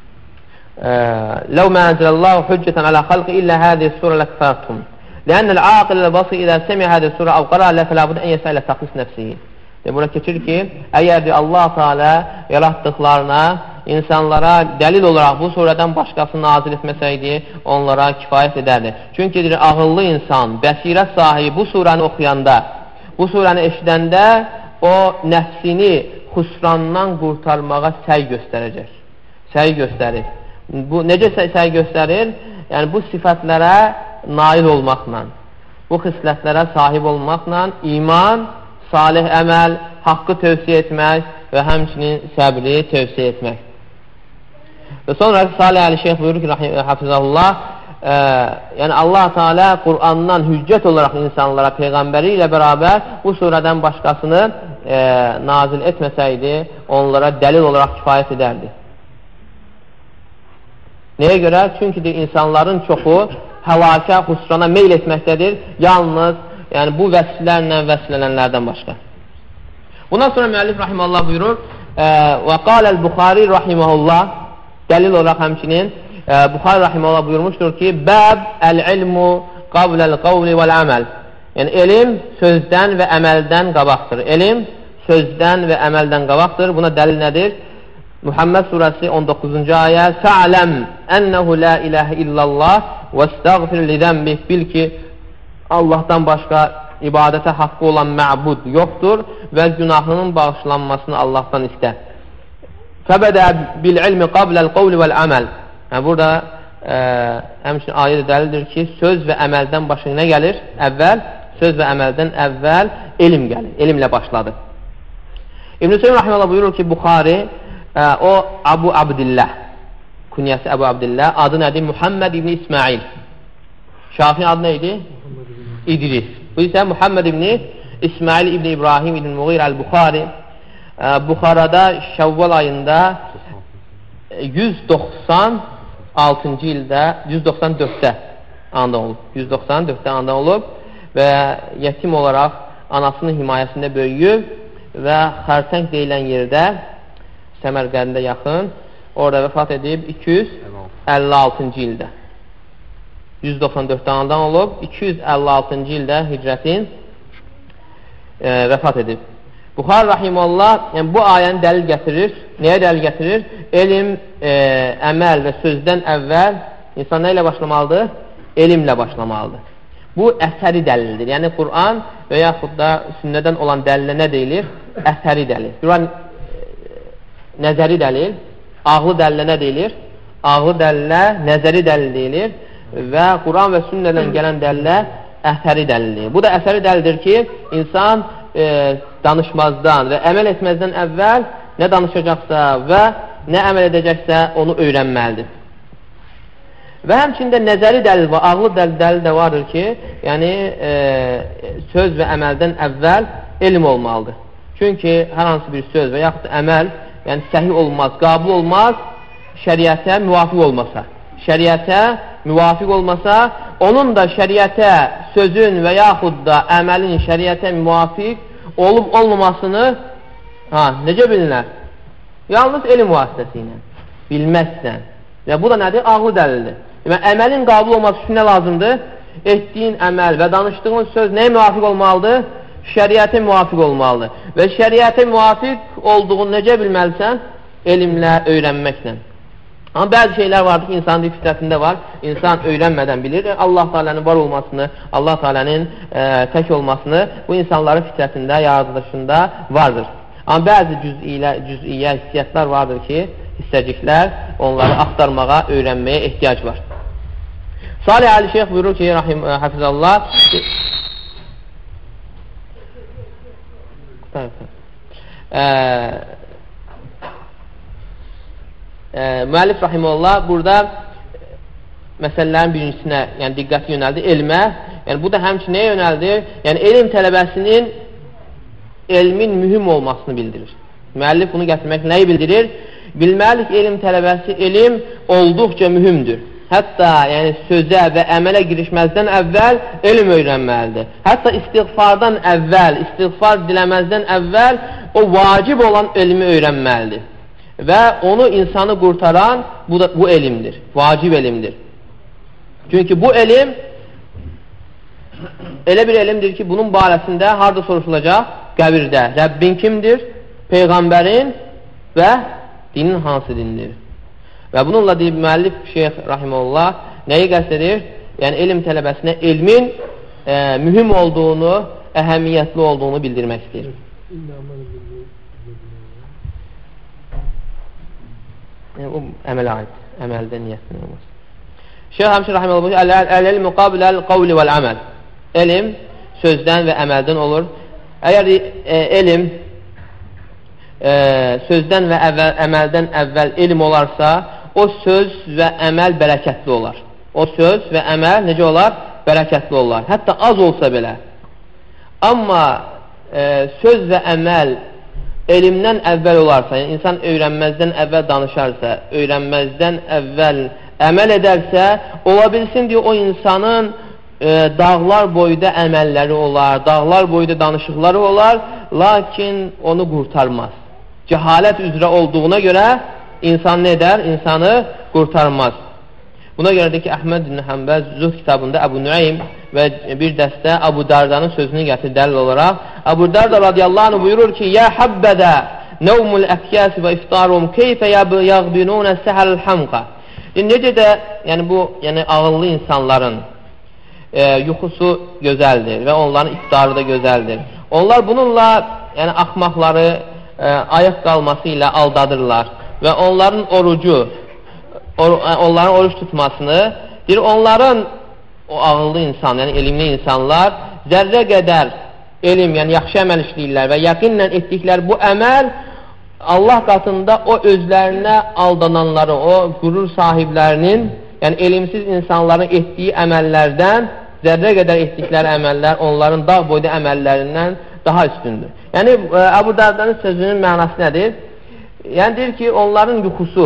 لو ما أنزل الله حجة على خلق إلا هذه السورة لكفاكم لأن العاقل البصير إذا سمع هذه السورة أو قرأ فلا بد أن يسأل تقديس نفسه. Buna keçir ki, əgər Allah Teala yaratdıqlarına, insanlara dəlil olaraq bu surədən başqasını nazil etməsəydi, onlara kifayət edərdi. Çünki ağıllı insan, bəsirət sahibi bu surəni oxuyanda, bu surəni eşidəndə o nəfsini xusrandan qurtarmağa səy göstərəcək. Səy göstərir. Bu necə səy göstərir? Yəni bu sifətlərə nail olmaqla, bu xislətlərə sahib olmaqla iman, salih əməl, haqqı tövsiyə etmək və həmçinin səbri tövsiyə etmək. Və sonra Salih Əli Şeyx buyurur ki, hafizallah, yəni Allah Teala Qur'andan hüccət olaraq insanlara, Peyğəmbəri ilə bərabər bu surədən başqasını nazil etməsəydi, onlara dəlil olaraq kifayət edərdi. Nəyə görə? Çünki insanların çoxu həlakə, xusrana meyl etməkdədir, yalnız bu vəsflərlə vəsflənənlərdən başqa. Bundan sonra müəllif rahimallah buyurur və qaləl-Buxari rahiməhullah, dəlil olaraq həmçinin Buxari rahiməhullah buyurmuşdur ki, bəb əl-ilmu qabləl-qavli vəl-əməl. Yəni elm sözdən və əməldən qabaqdır. Elm sözdən və əməldən qabaqdır. Buna dəlil nədir? Muhammed surəsi 19-cu ayə Fə'ləm ənəhu la iləhə illallah və istəğfir lidənbih bil ki, Allahdan başqa ibadətə haqqı olan məbud yoxdur və günahının bağışlanmasını Allahdan istə. Fəbədə bil ilmi qabləl qavli vəl əməl. Burada həmçinin ayədə dəlildir ki, söz və əməldən başqa nə gəlir? Əvvəl, söz və əməldən əvvəl elm gəlir. Elmlə başladı. İbn-i Seyyid Rahiməllah buyurur ki, Buxari o Abu Abdillah, künyəsi Abu Abdillah, adı nədir? Muhammed ibn İsmail. Şafi'nin adı neydi? İdris. Bu isə Muhammed ibn İsmail ibn İbrahim ibn Muğir el-Buxari Buxarada Şəvval ayında 196-cı ildə 194-də anadan olub. 194-də anadan olub və yetim olaraq anasının himayəsində böyüyüb və Xərtəng deyilən yerdə Səmərqəndə yaxın orada vəfat edib 256-cı ildə. 194-də anadan olub, 256-cı ildə hicrətin vəfat edib. Buxar Rahimullah yəni, bu ayəni dəlil gətirir. Nəyə dəlil gətirir? Elm, əməl və sözdən əvvəl insan nə ilə başlamalıdır? Elmlə başlamalıdır. Bu əsəri dəlildir. Yəni Quran və yaxud da sünnədən olan dəlilə nə deyilir? Əsəri dəlil. Quran nəzəri dəlil, ağlı dəlilə nə deyilir? Ağlı dəlilə nəzəri dəlil deyilir və Quran və sünnədən gələn dəlilə əsəri dəlildir. Bu da əsəri dəlildir ki, insan danışmazdan və əməl etməzdən əvvəl nə danışacaqsa və nə əməl edəcəksə onu öyrənməlidir. Və həmçində nəzəri dəlil və ağlı dəlil də vardır ki, yəni söz və əməldən əvvəl elm olmalıdır. Çünki hər hansı bir söz və yaxud əməl yəni səhih olmaz, qabıl olmaz, şəriətə müvafiq olmasa. Şəriətə müvafiq olmasa, onun da şəriətə, sözün və yaxud da əməlin şəriətə müvafiq olub-olmamasını necə bilinər? Yalnız elm vasitəsi ilə bilməzsən. Və bu da nədir? Ağlı dəlildir. Yəni, əməlin qabıl olması üçün nə lazımdır? Etdiyin əməl və danışdığın söz nəyə müvafiq olmalıdır? Şəriətə müvafiq olmalıdır. Və şəriətə müvafiq olduğunu necə bilməlisən? Elmlə, öyrənməklə. Amma bəzi şeylər vardır ki, insanın fitrətində var. İnsan öyrənmədən bilir. Allah Teala'nın var olmasını, Allah Teala'nın tək olmasını bu insanların fitrətində, yaradılışında vardır. Amma bəzi cüz'iyyə hissiyatlar vardır ki, hissəciklər onları axtarmağa, öyrənməyə ehtiyac var. Salih Ali Şeyx buyurur ki, hafizallah, müəllif rahimullah burada məsələlərin birincisinə yəni diqqəti yönəldi, elmə. Yəni bu da həmçinin nəyə yönəldir? Yəni elm tələbəsinin elmin mühüm olmasını bildirir. Müəllif bunu gətirmək nəyi bildirir? Bilməlilik elm tələbəsi elm olduqca mühümdür. Hətta yəni sözə və əmələ girişməzdən əvvəl elm öyrənməlidir. Hətta istiğfardan əvvəl, istiğfar diləməzdən əvvəl o vacib olan elmi öyrənməlidir. Və onu insanı qurtaran bu elmdir, vacib elmdir. Çünki bu elm elə bir elmdir ki, bunun barəsində harada soruşulacaq? Qəbirdə. Rəbbin kimdir? Peyğəmbərin və dinin hansı dindir? Və bununla deyib müəllif Şeyx Rahimullah nəyi qəsd edir? Yəni elm tələbəsinə elmin mühüm olduğunu, əhəmiyyətli olduğunu bildirmək istəyir. Yəni, o əmələ aid, əməldə niyyətinin olması. Şeyh Həmşir Rahimullah əl-elm qabiləl qavli vəl-əməl. Elm sözdən və əməldən olur. Əgər elm sözdən və əməldən əvvəl elm olarsa, o söz və əməl bərəkətli olar. O söz və əməl necə olar? Bərəkətli olar. Hətta az olsa belə. Amma söz və əməl elmdən əvvəl olarsa, yəni insan öyrənməzdən əvvəl danışarsa, öyrənməzdən əvvəl əməl edərsə, ola bilsin deyə o insanın dağlar boyda əməlləri olar, dağlar boyda danışıqları olar, lakin onu qurtarmaz. Cəhalət üzrə olduğuna görə insan nə edər? İnsanı qurtarmaz. Buna görədir ki, Əhməd ibn Həmbəl Zühd kitabında Əbu Nüeym və bir dəstə Əbu Dardanın sözünü gətir dəlil olaraq. Əbu Darda radiyallahu anh buyurur ki, Ya həbbədə nəvmul əkyəsi və iftarum keyfə yəğbinunə səhəl həmqa. Necə də, yəni bu, yəni ağıllı insanların yuxusu gözəldir və onların iftarı da gözəldir. Onlar bununla, yəni axmaqları ayaq qalması ilə aldadırlar və onların onların oruç tutmasını deyir, onların o ağıllı insan, yəni elmli insanlar zərrə qədər elm, yəni yaxşı əməl işləyirlər və yəqinlə etdikləri bu əməl Allah qatında o özlərinə aldananları, o qürur sahiblərinin, yəni elmsiz insanların etdiyi əməllərdən zərrə qədər etdikləri əməllər onların dağ boyda əməllərindən daha üstündür. Yəni Əbu Dardanın sözünün mənası nədir? Yəni deyir ki, onların yuxusu,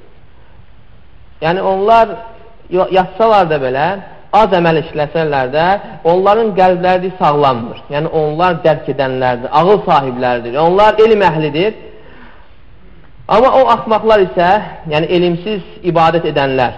yəni onlar yatsalar da belə, az əməl işləsələr də, onların qəlbləri sağlamdır. Yəni onlar dərk edənlərdir, ağıl sahiblərdir, onlar elm əhlidir. Amma o axmaqlar isə, yəni elmsiz ibadət edənlər.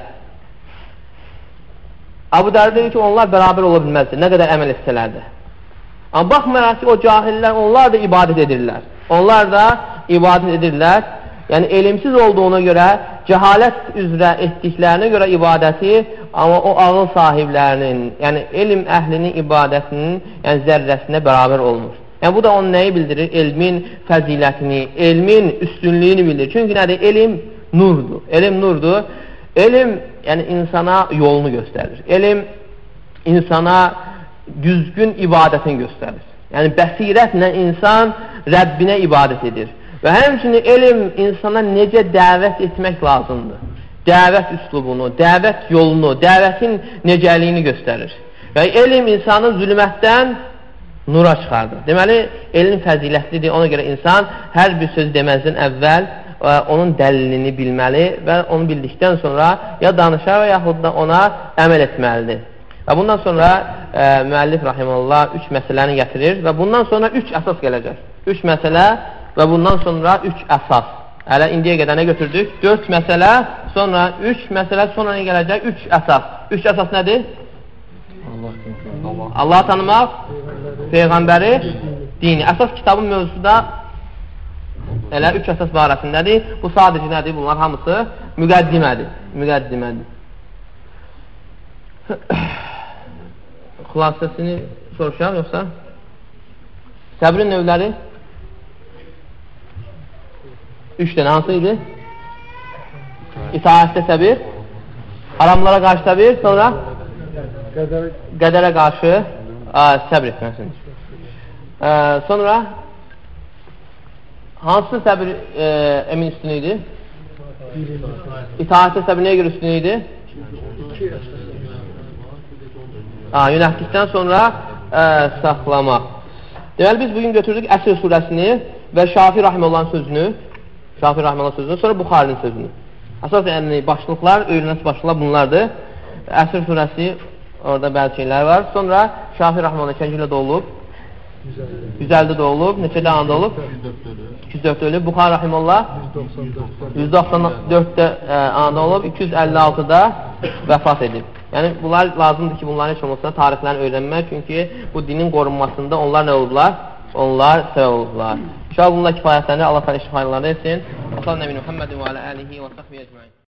Əbu Darda deyir ki, onlar bərabər ola bilməzdir, nə qədər əməl etsələr də. Amma baxmayaraq ki, o cahillər, onlar da ibadət edirlər. Onlar da ibadət edirlər. Yəni elmsiz olduğuna görə, cəhalət üzrə etdiklərinə görə ibadəti, amma o ağıl sahiblərinin, yəni elm əhlinin ibadətinin yəni zərrəsinə bərabər olmur. Yəni bu da onun nəyi bildirir? Elmin fəzilətini, elmin üstünlüyünü bildirir. Çünki nədir? Elm nurdur. Elm nurdur. Elm yəni insana yolunu göstərir. Elm insana düzgün ibadətini göstərir. Yəni bəsirətlə insan Rəbbinə ibadət edir. Və həmçinin elm insana necə dəvət etmək lazımdır. Dəvət üslubunu, dəvət yolunu, dəvətin necəliyini göstərir. Və elm insanı zülmətdən nura çıxardır. Deməli, elm fəzilətlidir. Ona görə insan hər bir söz deməzdən əvvəl onun dəlilini bilməli və onu bildikdən sonra ya danışar və yaxud da ona əməl etməlidir. Və bundan sonra müəllif rahiməllah 3 məsələni gətirir və bundan sonra 3 əsas gələcək. 3 məsələ və bundan sonra 3 əsas. Hələ indiyə qədər nə götürdük? 4 məsələ, sonra 3 məsələ, sonra nə gələcək? 3 əsas. 3 əsas nədir? Allah tanımaq, Peyğəmbəri, dini. Əsas kitabın mövzusu da elə 3 əsas barəsindədir. Bu sadəcə nədir? Bunlar hamısı müqəddimədir. Müqəddimədir. Xülasəsini soruşaq yoxsa? Səbrin növləri? 3 dənə hansı idi? İtaətdə səbir, haramlara qarşı səbir, sonra qədərə qarşı səbir etməsidir. Sonra hansı səbir əmin üstünü idi? İtaətdə səbir nəyə görə üstünü idi? Yönətdikdən sonra saxlamaq. Deməli, biz bugün götürdük Əsr surəsini və Şafi Rahiməllahın sözünü, sonra Buxarinin sözünü. Əsas yəni başlıqlar, öyrənəsi başlıqlar bunlardır. Əsr surəsi, orada bəzi şeylər var. Sonra Şafi Rahiməllahın 2-ci ilə doğulub, 150 doğulub, neçə dağında olub? 204 ölüb. Buxar Rahiməllah 194-də anda olub, 256-da vəfat edib. Yəni, bunlar lazımdır ki, bunların heç olmasına tarixlərini öyrənmək, çünki bu dinin qorunmasında onlar nə olublar? Onlar səbəb olublar. İnşallah bununla kifayətlənir. Allah təala işi faydalarını etsin. Sallallahu əleyhi və səlləm və alə alihi və səhbihi ecmaîn.